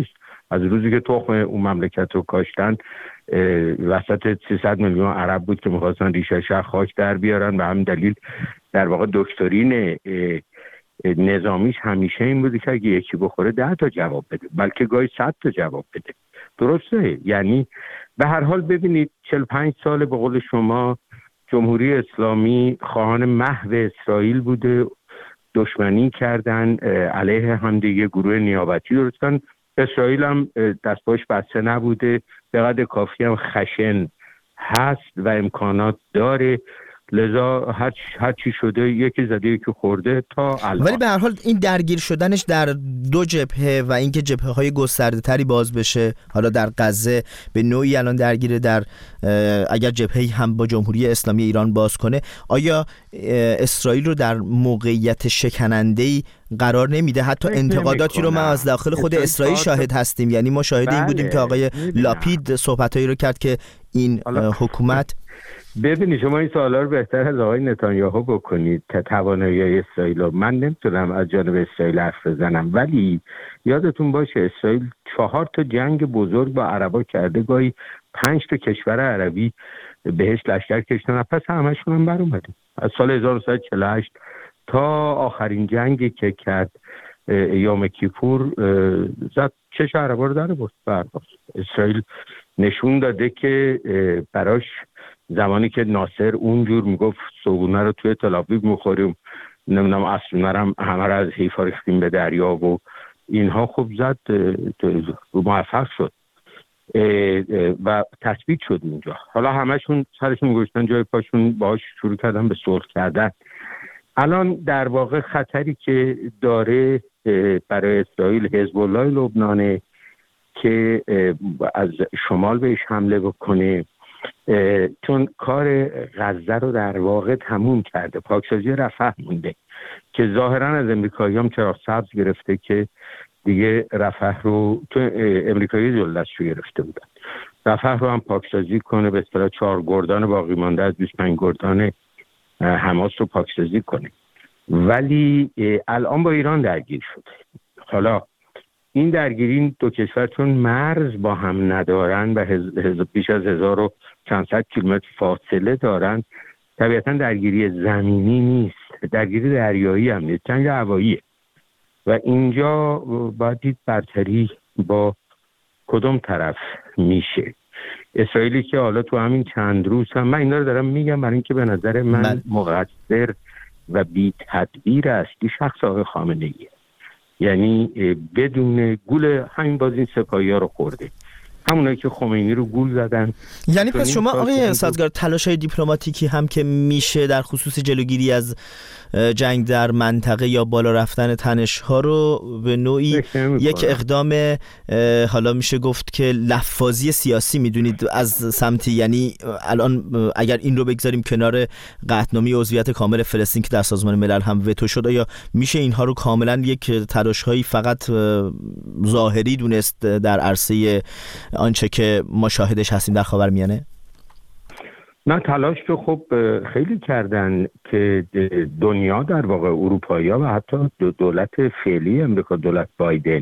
از روزی که تخم اون مملکت رو کاشتن وسط 300 میلیون عرب بود که میخواستن ریشه شهر خاک در بیارن. به همین دلیل در واقع دکترین نظامیش همیشه این بوده که اگه یکی بخوره 10 تا جواب بده، بلکه گاهی 100 تا جواب بده. درسته؟ یعنی به هر حال ببینید 45 سال به قول شما جمهوری اسلامی خواهان محو اسرائیل بوده، دشمنی کردن علیه همدیگه، گروه نیابتی درست کردن. اسرائیل هم دستاش بسته نبوده، به قدر کافی هم خشن هست و امکانات داره، لذا هر چی شده یکی زده یکی خورده تا الان. ولی به هر حال این درگیر شدنش در دو جبهه و اینکه جبهه‌های گسترده‌تری باز بشه، حالا در غزه به نوعی الان درگیره، در اگر جبهه‌ای هم با جمهوری اسلامی ایران باز کنه، آیا اسرائیل رو در موقعیت شکننده‌ای قرار نمیده؟ حتی انتقاداتی رو ما از داخل خود اسرائیل شاهد هستیم، یعنی ما شاهد این بودیم که آقای لاپید صحبتایی رو کرد که این حکومت. ببینید شما این سوالا رو بهتر از آقای نتانیاهو بکنید که توانایی اسرائیل رو. من نمیتونم از جانب اسرائیل حرف بزنم، ولی یادتون باشه اسرائیل 4 تا جنگ بزرگ با عربا کرده، گاهی 5 تا کشور عربی بهش لشکر کشیدن، پس همشون هم بر اومده. از سال 1948 تا آخرین جنگی که کرد یوم کیپور زد چش عربا رو در برد. اسرائیل نشون داده که براش زمانی که ناصر اونجور میگفت صبحونه رو توی تل‌آویو میخوریم، نمیدونم عصرونه رو همه رو از حیفا ریختیم به دریا و اینها، خب زد موفق شد و تثبیت شد اونجا. حالا همشون سرشون گذاشتن جای پاشون، باهاش شروع کردن به صلح کردن. الان در واقع خطری که داره برای اسرائیل حزب الله لبنانه که از شمال بهش حمله بکنه، چون کار غزه رو در واقع تموم کرده، پاکسازی رفح مونده که ظاهرا از امریکایی‌ها چراغ سبز گرفته که دیگه رفح رو، تو امریکایی جلدشو گرفته بودن، رفح رو هم پاکسازی کنه، به اصطلاح 4 گردان باقی مانده از 25 گردان حماس رو پاکسازی کنه. ولی الان با ایران درگیر شده. حالا این درگیری دو کشور چون مرز با هم ندارن و بیش از 1400 کیلومتر فاصله دارن، طبیعتا درگیری زمینی نیست، درگیری دریایی هم نیست، جنگ هواییه و اینجا باید دید برتری با کدوم طرف میشه. اسرائیلی که حالا تو همین چند روز هم، من اینا رو دارم میگم برای اینکه به نظر من مقصر و بی تدبیر اصلی شخص آقای خامنه‌ایه، یعنی بدون گول همین باز این سپاهی‌ها رو خورده، همونایی که خمینی رو گول زدن. یعنی پس شما آقای سازگار تلاش‌های دیپلماتیکی هم که میشه در خصوص جلوگیری از جنگ در منطقه یا بالا رفتن تنش‌ها رو به نوعی یک اقدام حالا میشه گفت که لفاظی سیاسی میدونید از سمتی، یعنی الان اگر این رو بگذاریم کنار قطعنامه عضویت کامل فلسطین که در سازمان ملل هم وتو شد، یا میشه اینها رو کاملا یک تلاش‌هایی فقط ظاهری دونست در عرصه آنچه که ما شاهدش هستیم در خاورمیانه؟ نه، تلاش که خب خیلی کردن که دنیا در واقع اروپایی‌ها و حتی دولت فعلی امریکا، دولت بایدن،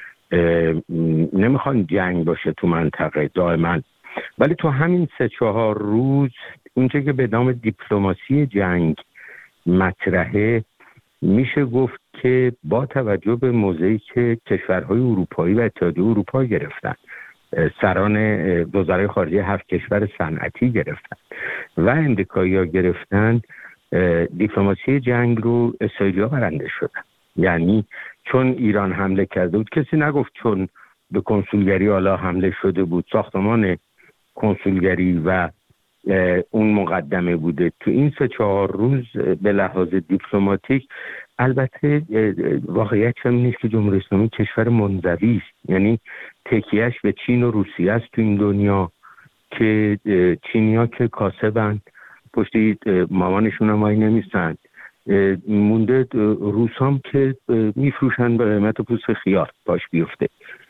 نمیخوان جنگ باشه تو منطقه دائما، ولی تو همین 3-4 روز اونچه که به نام دیپلماسی جنگ مطرحه، میشه گفت که با توجه به موضعی که کشورهای اروپایی و اتحادیه اروپا گرفتن، سران وزرای خارجه 7 کشور صنعتی گرفتن و امریکایی‌ها گرفتن، دیپلماسی جنگ رو اسرائیلی‌ها برنده شدن. یعنی چون ایران حمله کرده بود، کسی نگفت چون به کنسولگری حالا حمله شده بود، ساختمان کنسولگری و اون مقدمه بوده. تو این 3-4 روز به لحاظ دیپلماتیک، البته واقعیت هم نیست که جمهوری اسلامی کشور منزوی است، یعنی تکیهش به چین و روسیه است تو این دنیا که چینی‌ها که کاسبن، پشت مامانشون هم وای نمیستن، مونده روسام که میفروشن به قیمت پوست خیار باش بیفته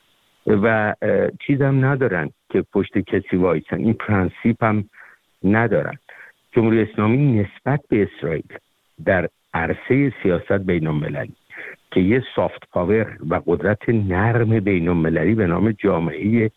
و چیزم ندارن که پشت کسی وایسن، این پرنسیپ هم ندارن. جمهوری اسلامی نسبت به اسرائیل در عرصه سیاست بین المللی که یه سافت پاور و قدرت نرم بین المللی به نام جامعه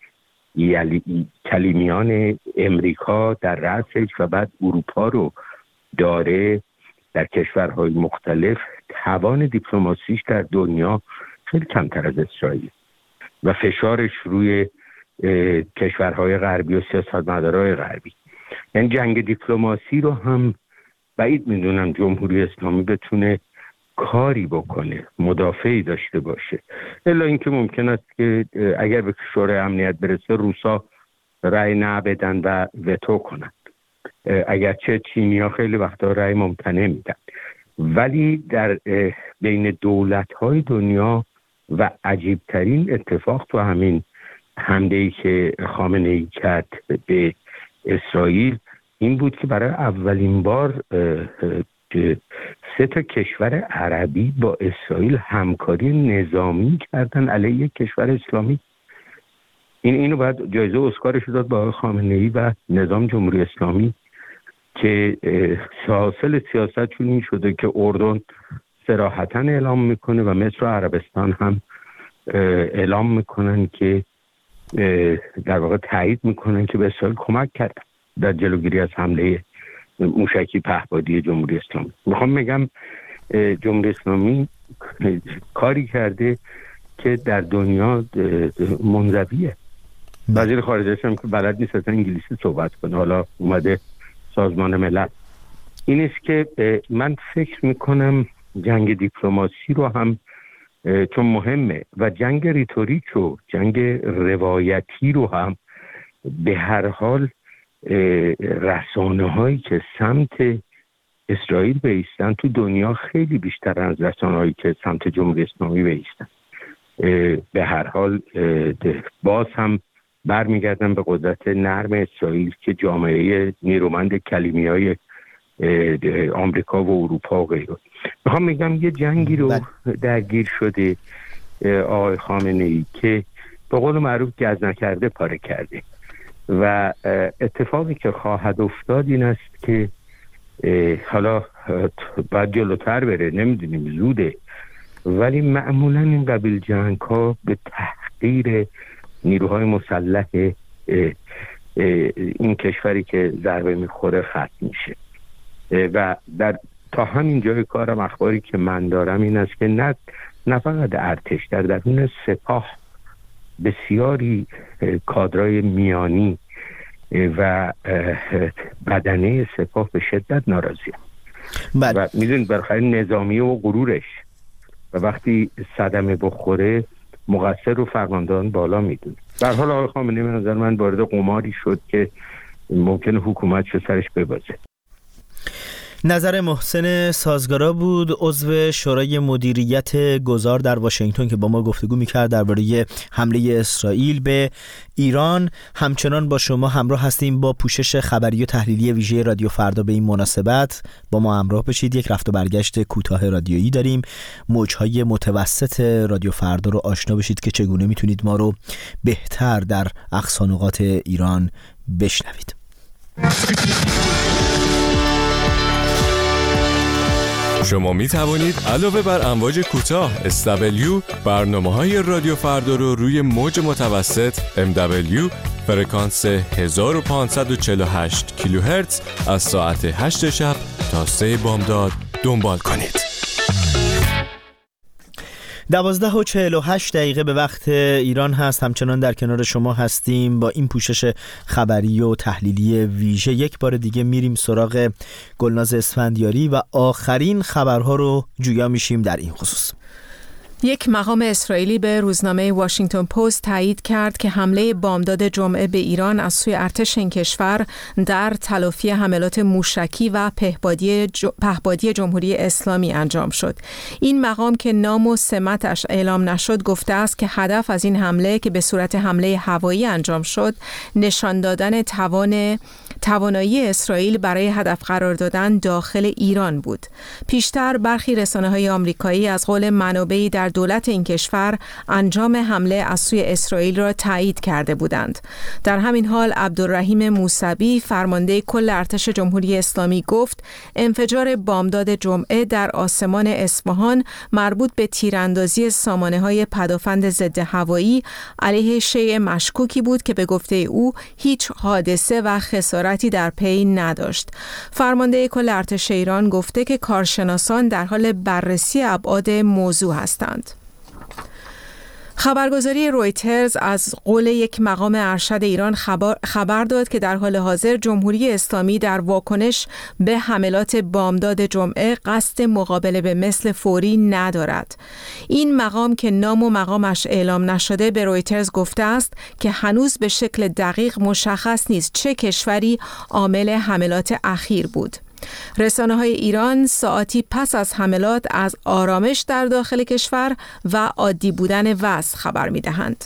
کلیمیان امریکا در رأسش و بعد اروپا رو داره در کشورهای مختلف، توان دیپلماسیش در دنیا خیلی کمتر از اسرائیل و فشارش روی کشورهای غربی و سیاستمدارهای غربی. یعنی جنگ دیپلماسی رو هم بعید میدونم جمهوری اسلامی بتونه کاری بکنه، مدافعی داشته باشه، الا اینکه ممکن است که اگر به شورای امنیت برسه روسا رأی نبدن و وتو کنن، اگرچه چینی‌ها خیلی وقتا رأی ممتنع میدن. ولی در بین دولت‌های دنیا و عجیبترین اتفاق تو همین حمله‌ای که خامنه‌ای کرد به اسرائیل این بود که برای اولین بار 3 کشور عربی با اسرائیل همکاری نظامی کردن علیه کشور اسلامی. اینو باید جایزه اسکارش داد با آقای خامنه‌ای و نظام جمهوری اسلامی که حاصل سیاستشون این شده که اردن صراحتاً اعلام میکنه و مصر و عربستان هم اعلام میکنن که در واقع تایید میکنن که به اسرائیل کمک کردن در جلوگیری از حمله موشکی پهپادی جمهوری اسلامی. میخوام بگم جمهوری اسلامی کاری کرده که در دنیا منزویه. وزیر خارجه هم که بلد نیست اصلا انگلیسی صحبت کنه، حالا اومده سازمان ملل. این است که من فکر میکنم جنگ دیپلماسی رو هم چون مهمه و جنگ ریتوریک و جنگ روایتی رو هم به هر حال رسانه هایی که سمت اسرائیل بایستن تو دنیا خیلی بیشتر از رسانه هایی که سمت جمهوری اسلامی بایستن. به هر حال باز هم برمیگردن به قدرت نرم اسرائیل که جامعه نیرومند کلیمیای آمریکا و اروپا و غیره. میخوام بگم یه جنگی رو درگیر شده آقای خامنه‌ای که به قول معروف گز نکرده پاره کرده و اتفاقی که خواهد افتاد این است که حالا باید جلوتر بره، نمیدونیم زوده، ولی معمولا این قبیل جنگ ها به تحقیر نیروهای مسلح این کشوری که ضربه میخوره ختم میشه و تا همین جای کارم اخباری که من دارم این است که نه فقط ارتش، در درون سپاه بسیاری کادرای میانی و بدنه سپاه به شدت ناراضی و میدونید برخلاف نظامی و غرورش و وقتی صدمه بخوره مقصر رو فرماندهان بالا میدونه. در حال آقای خامنه‌ای به نظر من وارد قماری شد که ممکنه حکومت شو سرش ببازه. نظر محسن سازگارا بود، عضو شورای مدیریت گذار در واشنگتن که با ما گفتگو میکرد درباره حمله اسرائیل به ایران. همچنان با شما همراه هستیم با پوشش خبری و تحلیلی ویژه رادیو فردا. به این مناسبت با ما همراه بشید. یک رفت و برگشت کوتاه رادیویی داریم. موجهای متوسط رادیو فردا رو آشنا بشید که چگونه میتونید ما رو بهتر در اقصا نقاط ایران بشنوید. شما می توانید علاوه بر امواج کوتاه SW برنامه‌های رادیو فردا رو روی موج متوسط MW فرکانس 1548 کیلوهرتز از ساعت 8 شب تا 3 بامداد دنبال کنید. 12:48 به وقت ایران هست. همچنان در کنار شما هستیم با این پوشش خبری و تحلیلی ویژه. یک بار دیگه میریم سراغ گلناز اسفندیاری و آخرین خبرها رو جویا میشیم در این خصوص. یک مقام اسرائیلی به روزنامه واشنگتن پست تایید کرد که حمله بامداد جمعه به ایران از سوی ارتش این کشور در تلافی حملات موشکی و پهپادی جمهوری اسلامی انجام شد. این مقام که نام و سمتش اعلام نشد گفته است که هدف از این حمله که به صورت حمله هوایی انجام شد نشان دادن توانایی اسرائیل برای هدف قرار دادن داخل ایران بود. پیشتر برخی رسانه‌های آمریکایی از قول منابعی در در دولت این کشور انجام حمله از سوی اسرائیل را تایید کرده بودند. در همین حال عبدالرحیم موسوی فرمانده کل ارتش جمهوری اسلامی گفت انفجار بامداد جمعه در آسمان اصفهان مربوط به تیراندازی سامانه‌های پدافند ضد هوایی علیه شیء مشکوکی بود که به گفته او هیچ حادثه و خسارتی در پی نداشت. فرمانده کل ارتش ایران گفته که کارشناسان در حال بررسی ابعاد موضوع هستند. خبرگزاری رویترز از قول یک مقام ارشد ایران خبر داد که در حال حاضر جمهوری اسلامی در واکنش به حملات بامداد جمعه قصد مقابله به مثل فوری ندارد. این مقام که نام و مقامش اعلام نشده به رویترز گفته است که هنوز به شکل دقیق مشخص نیست چه کشوری عامل حملات اخیر بود. رسانه‌های ایران ساعتی پس از حملات از آرامش در داخل کشور و عادی بودن وضع خبر می‌دهند.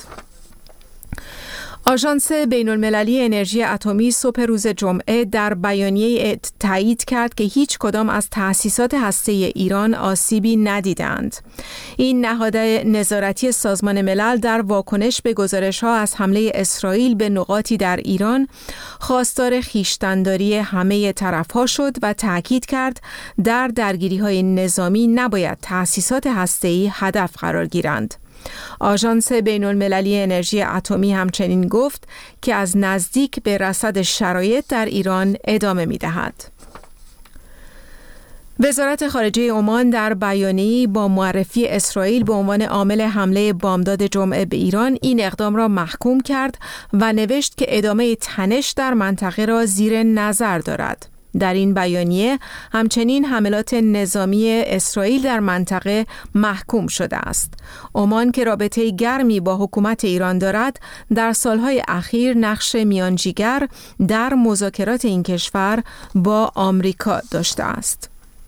آژانس بین‌المللی انرژی اتمی صبح روز جمعه در بیانیه تایید کرد که هیچ کدام از تأسیسات هسته‌ای ایران آسیبی ندیدند. این نهاد نظارتی سازمان ملل در واکنش به گزارش‌ها از حمله اسرائیل به نقاطی در ایران خواستار خویشتن‌داری همه طرف‌ها شد و تأکید کرد در درگیری‌های نظامی نباید تأسیسات هسته‌ای هدف قرار گیرند. آژانس بین‌المللی انرژی اتمی همچنین گفت که از نزدیک به رصد شرایط در ایران ادامه می‌دهد. وزارت خارجه عمان در بیانیه‌ای با معرفی اسرائیل به عنوان عامل حمله بامداد جمعه به ایران این اقدام را محکوم کرد و نوشت که ادامه تنش در منطقه را زیر نظر دارد. در این بیانیه همچنین حملات نظامی اسرائیل در منطقه محکوم شده است. عمان که رابطه گرمی با حکومت ایران دارد، در سالهای اخیر نقش میانجیگر در مذاکرات این کشور با آمریکا داشته است.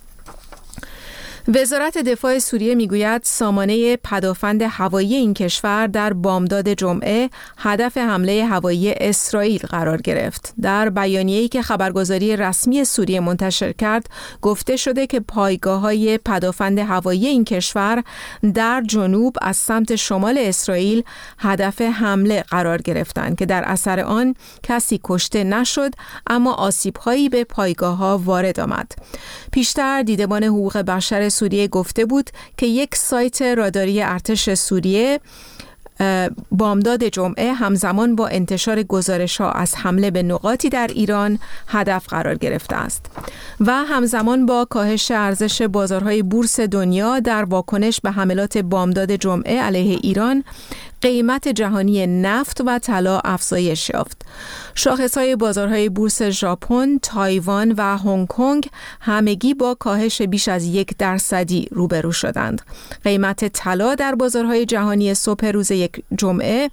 وزارت دفاع سوریه میگوید سامانه پدافند هوایی این کشور در بامداد جمعه هدف حمله هوایی اسرائیل قرار گرفت. در بیانیه‌ای که خبرگزاری رسمی سوریه منتشر کرد گفته شده که پایگاه‌های پدافند هوایی این کشور در جنوب از سمت شمال اسرائیل هدف حمله قرار گرفتند که در اثر آن کسی کشته نشد اما آسیب‌هایی به پایگاه‌ها وارد آمد. پیشتر دیدبان حقوق بشر سوریه گفته بود که یک سایت راداری ارتش سوریه بامداد جمعه همزمان با انتشار گزارش‌ها از حمله به نقاطی در ایران هدف قرار گرفته است و همزمان با کاهش ارزش بازارهای بورس دنیا در واکنش به حملات بامداد جمعه علیه ایران قیمت جهانی نفت و طلا افزایش یافت. شاخص‌های بازارهای بورس ژاپن، تایوان و هنگ کنگ همگی با کاهش بیش از 1% روبرو شدند. قیمت طلا در بازارهای جهانی صبح روز جمعه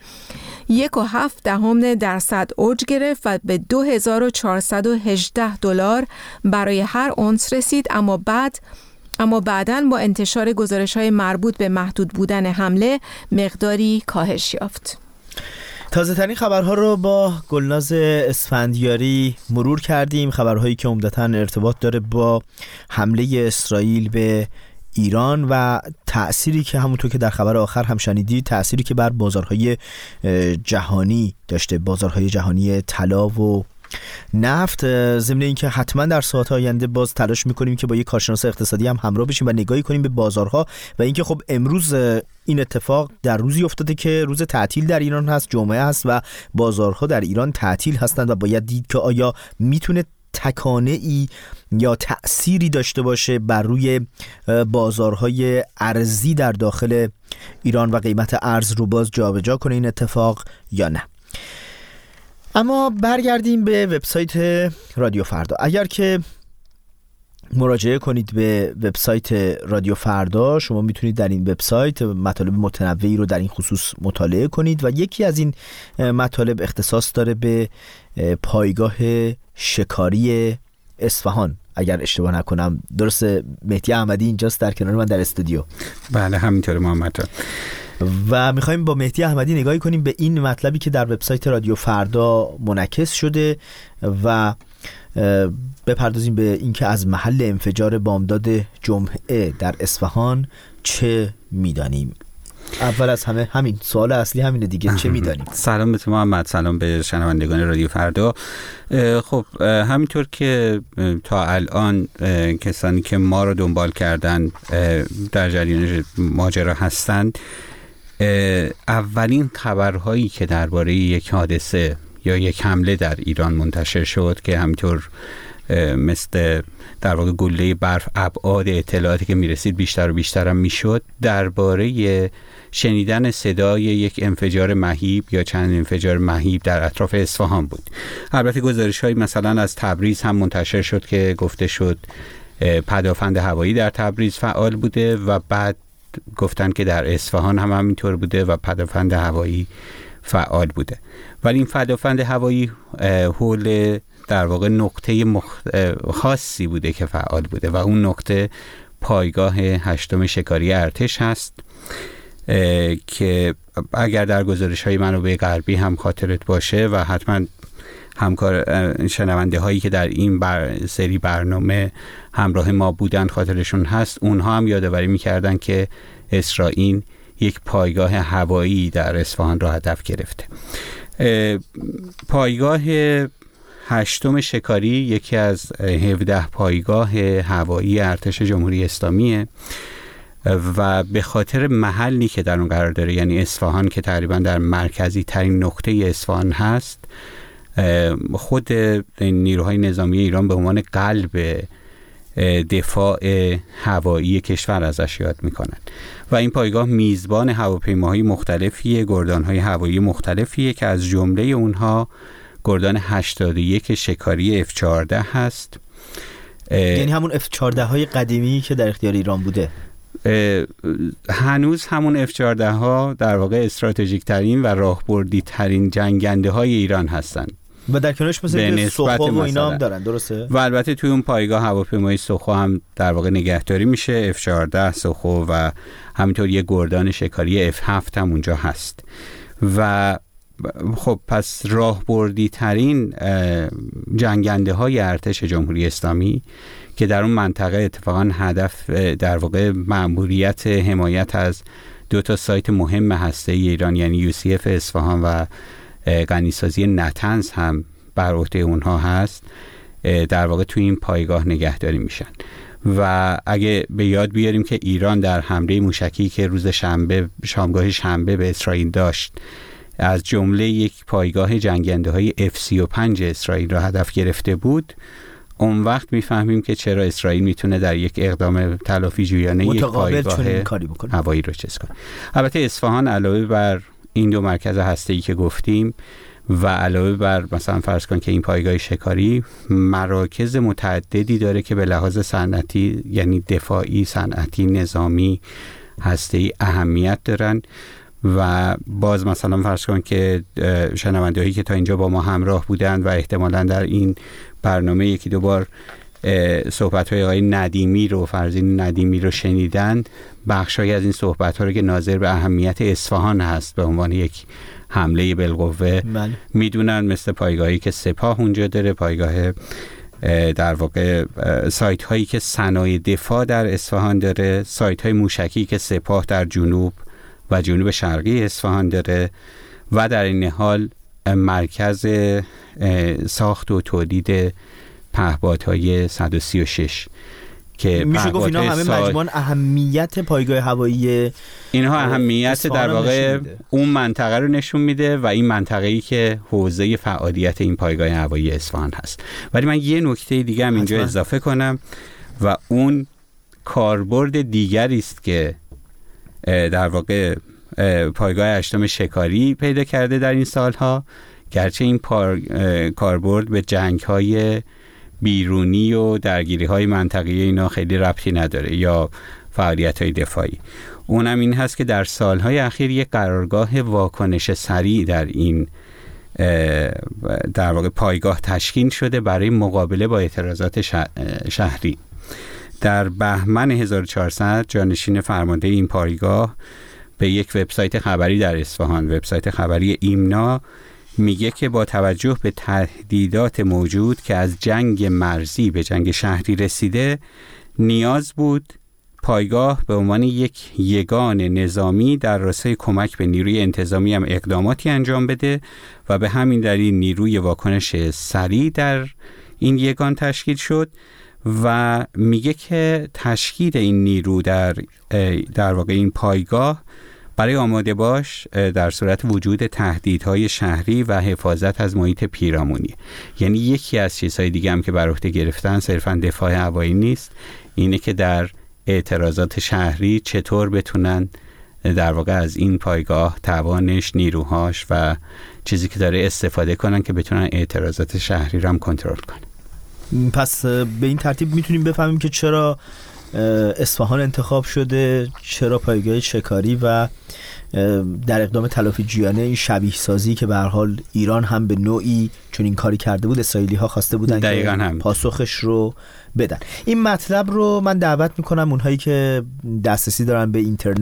1.7% اوج گرفت و به $2418 برای هر اونس رسید، اما بعداً با انتشار گزارش‌های مربوط به محدود بودن حمله مقداری کاهش یافت. تازه ترین خبرها رو با گلناز اسفندیاری مرور کردیم، خبرهایی که عمدتاً ارتباط داره با حمله اسرائیل به ایران و تأثیری که همونطور که در خبر آخر هم شنیدید، تأثیری که بر بازارهای جهانی داشته، بازارهای جهانی طلا و نفت. ضمن اینکه حتما در ساعات آینده باز تلاش میکنیم که با یک کارشناس اقتصادی هم همراه بشیم و نگاهی کنیم به بازارها و اینکه خب امروز این اتفاق در روزی افتاده که روز تعطیل در ایران هست، جمعه هست و بازارها در ایران تعطیل هستند و باید دید که آیا میتونه تکانه‌ای یا تأثیری داشته باشه بر روی بازارهای ارزی در داخل ایران و قیمت ارز رو باز جابجا کنه این اتفاق یا نه. اما برگردیم به وبسایت رادیو فردا. اگر که مراجعه کنید به وبسایت رادیو فردا، شما میتونید در این وبسایت مطالب متنوعی رو در این خصوص مطالعه کنید و یکی از این مطالب اختصاص داره به پایگاه شکاری اصفهان. اگر اشتباه نکنم درسته، مهدی احمدی اینجاست در کنار من در استودیو. بله همینطوره محمد. و میخوایم با مهدی احمدی نگاهی کنیم به این مطلبی که در وبسایت رادیو فردا منعکس شده و بپردازیم به اینکه از محل انفجار بامداد جمعه در اصفهان چه میدانیم؟ اول از همه همین سوال اصلی همینه دیگه، چه میدانیم؟ سلام به تو محمد، سلام به شنوندگان رادیو فردا. خب همینطور که تا الان کسانی که ما رو دنبال کردن در جریان ماجرا هستند، اولین خبرهایی که درباره یک حادثه یا یک حمله در ایران منتشر شد که همینطور مثل در واقع گله برف ابعاد اطلاعاتی که میرسید بیشتر و بیشتر هم میشد، درباره شنیدن صدای یک انفجار مهیب یا چند انفجار مهیب در اطراف اصفهان بود. البته گزارش‌هایی مثلا از تبریز هم منتشر شد که گفته شد پدافند هوایی در تبریز فعال بوده و بعد گفتن که در اصفهان هم همینطور بوده و پدافند هوایی فعال بوده. ولی این پدافند هوایی حول در واقع نقطه خاصی بوده که فعال بوده و اون نقطه پایگاه 8 شکاری ارتش هست که اگر در گزارش‌های منابع غربی هم خاطرت باشه و حتما همکار شنونده هایی که در این سری برنامه همراه ما بودن خاطرشون هست، اونها هم یادآوری می‌کردن که اسرائیل یک پایگاه هوایی در اصفهان را هدف گرفته. پایگاه 8 شکاری یکی از 17 پایگاه هوایی ارتش جمهوری اسلامیه و به خاطر محلی که در اون قرار داره، یعنی اصفهان که تقریبا در مرکزی ترین نقطه اصفهان هست، خود نیروهای نظامی ایران به عنوان قلب دفاع هوایی کشور ازش یاد میکنن و این پایگاه میزبان هواپیماهای مختلفیه، گردانهای هوایی مختلفیه که از جمله اونها گردان 81 شکاری F-14 هست. یعنی همون F-14 های قدیمی که در اختیار ایران بوده. هنوز همون F-14 ها در واقع استراتژیک ترین و راهبردی ترین جنگنده های ایران هستند و در کنارش مثل سوخو و اینا هم دارن، درسته؟ و البته توی اون پایگاه هواپیمای سوخو هم در واقع نگهداری میشه، F-14 سوخو و همینطور یه گردان شکاری F-7 هم اونجا هست. و خب پس راهبردی ترین جنگنده های ارتش جمهوری اسلامی که در اون منطقه اتفاقا هدف در واقع مأموریت حمایت از 2 سایت مهم هسته‌ای ایران، یعنی UCF اصفهان و غنیسازی نطنز هم بر عهده اونها هست، در واقع توی این پایگاه نگهداری میشن. و اگه به یاد بیاریم که ایران در حمله موشکی که روز شنبه، شامگاه شنبه به اسرائیل داشت، از جمله یک پایگاه جنگنده های F-35 اسرائیل را هدف گرفته بود، اون وقت میفهمیم که چرا اسرائیل میتونه در یک اقدام تلافی جویانه یک پایگاه هوایی رو چیز کنه. البته اصفهان علاوه بر این 2 مرکز هسته‌ای که گفتیم و علاوه بر مثلا فرض کن که این پایگاه شکاری مراکز متعددی داره که به لحاظ صنعتی، یعنی دفاعی، صنعتی، نظامی، هسته‌ای اهمیت دارن. و باز مثلا فرض کن که شنونده‌هایی که تا اینجا با ما همراه بودند و احتمالاً در این برنامه 1-2 بار صحبت‌های آقای ندیمی رو، فرزین ندیمی رو شنیدند، بخشی از این صحبت‌ها رو که ناظر به اهمیت اصفهان هست به عنوان یک حمله بالقوه میدونن، مثل پایگاهی که سپاه اونجا داره، پایگاه در واقع سایت هایی که صنایع دفاع در اصفهان داره، سایت های موشکی که سپاه در جنوب و جنوب شرقی اصفهان داره و در این حال مرکز ساخت و تولید پهپادهای 136 که میشه گفت اینا همه مجموعاً اهمیت پایگاه هوایی، اینها اهمیت در واقع اون منطقه رو نشون میده و این منطقه‌ای که حوزه فعالیت این پایگاه هوایی اصفهان هست. ولی من یه نکته دیگه هم اینجا اضافه کنم و اون کاربرد دیگری است که در واقع پایگاه 8 شکاری پیدا کرده در این سالها، گرچه این کاربرد به جنگ‌های بیرونی و درگیری‌های منطقه‌ای اینا خیلی ربطی نداره یا فعالیت‌های دفاعی. اونم این هست که در سالهای اخیر یک قرارگاه واکنش سریع در این در واقع پایگاه تشکیل شده برای مقابله با اعتراضات شهری. در بهمن 1400 جانشین فرمانده این پایگاه به یک وبسایت خبری در اصفهان، وبسایت خبری ایمنا، میگه که با توجه به تهدیدات موجود که از جنگ مرزی به جنگ شهری رسیده، نیاز بود پایگاه به عنوان یک یگان نظامی در راستای کمک به نیروی انتظامی هم اقداماتی انجام بده و به همین دلیل نیروی واکنش سریع در این یگان تشکیل شد و میگه که تشکیل این نیرو در واقع این پایگاه برای آماده باش در صورت وجود تهدیدهای شهری و حفاظت از محیط پیرامونی. یعنی یکی از چیزهای دیگه هم که بر عهده گرفتن صرفاً دفاع هوایی نیست، اینه که در اعتراضات شهری چطور بتونن در واقع از این پایگاه توانش، نیروهاش و چیزی که داره استفاده کنن که بتونن اعتراضات شهری رو هم کنترل کنن. پس به این ترتیب میتونیم بفهمیم که چرا اصفهان انتخاب شده، چرا پایگاه شکاری و در اقدام تلافی جویانه این شبیه سازی که به هر حال ایران هم به نوعی چون این کاری کرده بود، اسرائیلی ها خواسته بودن که پاسخش رو بدن. این مطلب رو من دعوت میکنم اونهایی که دسترسی دارن به اینترنت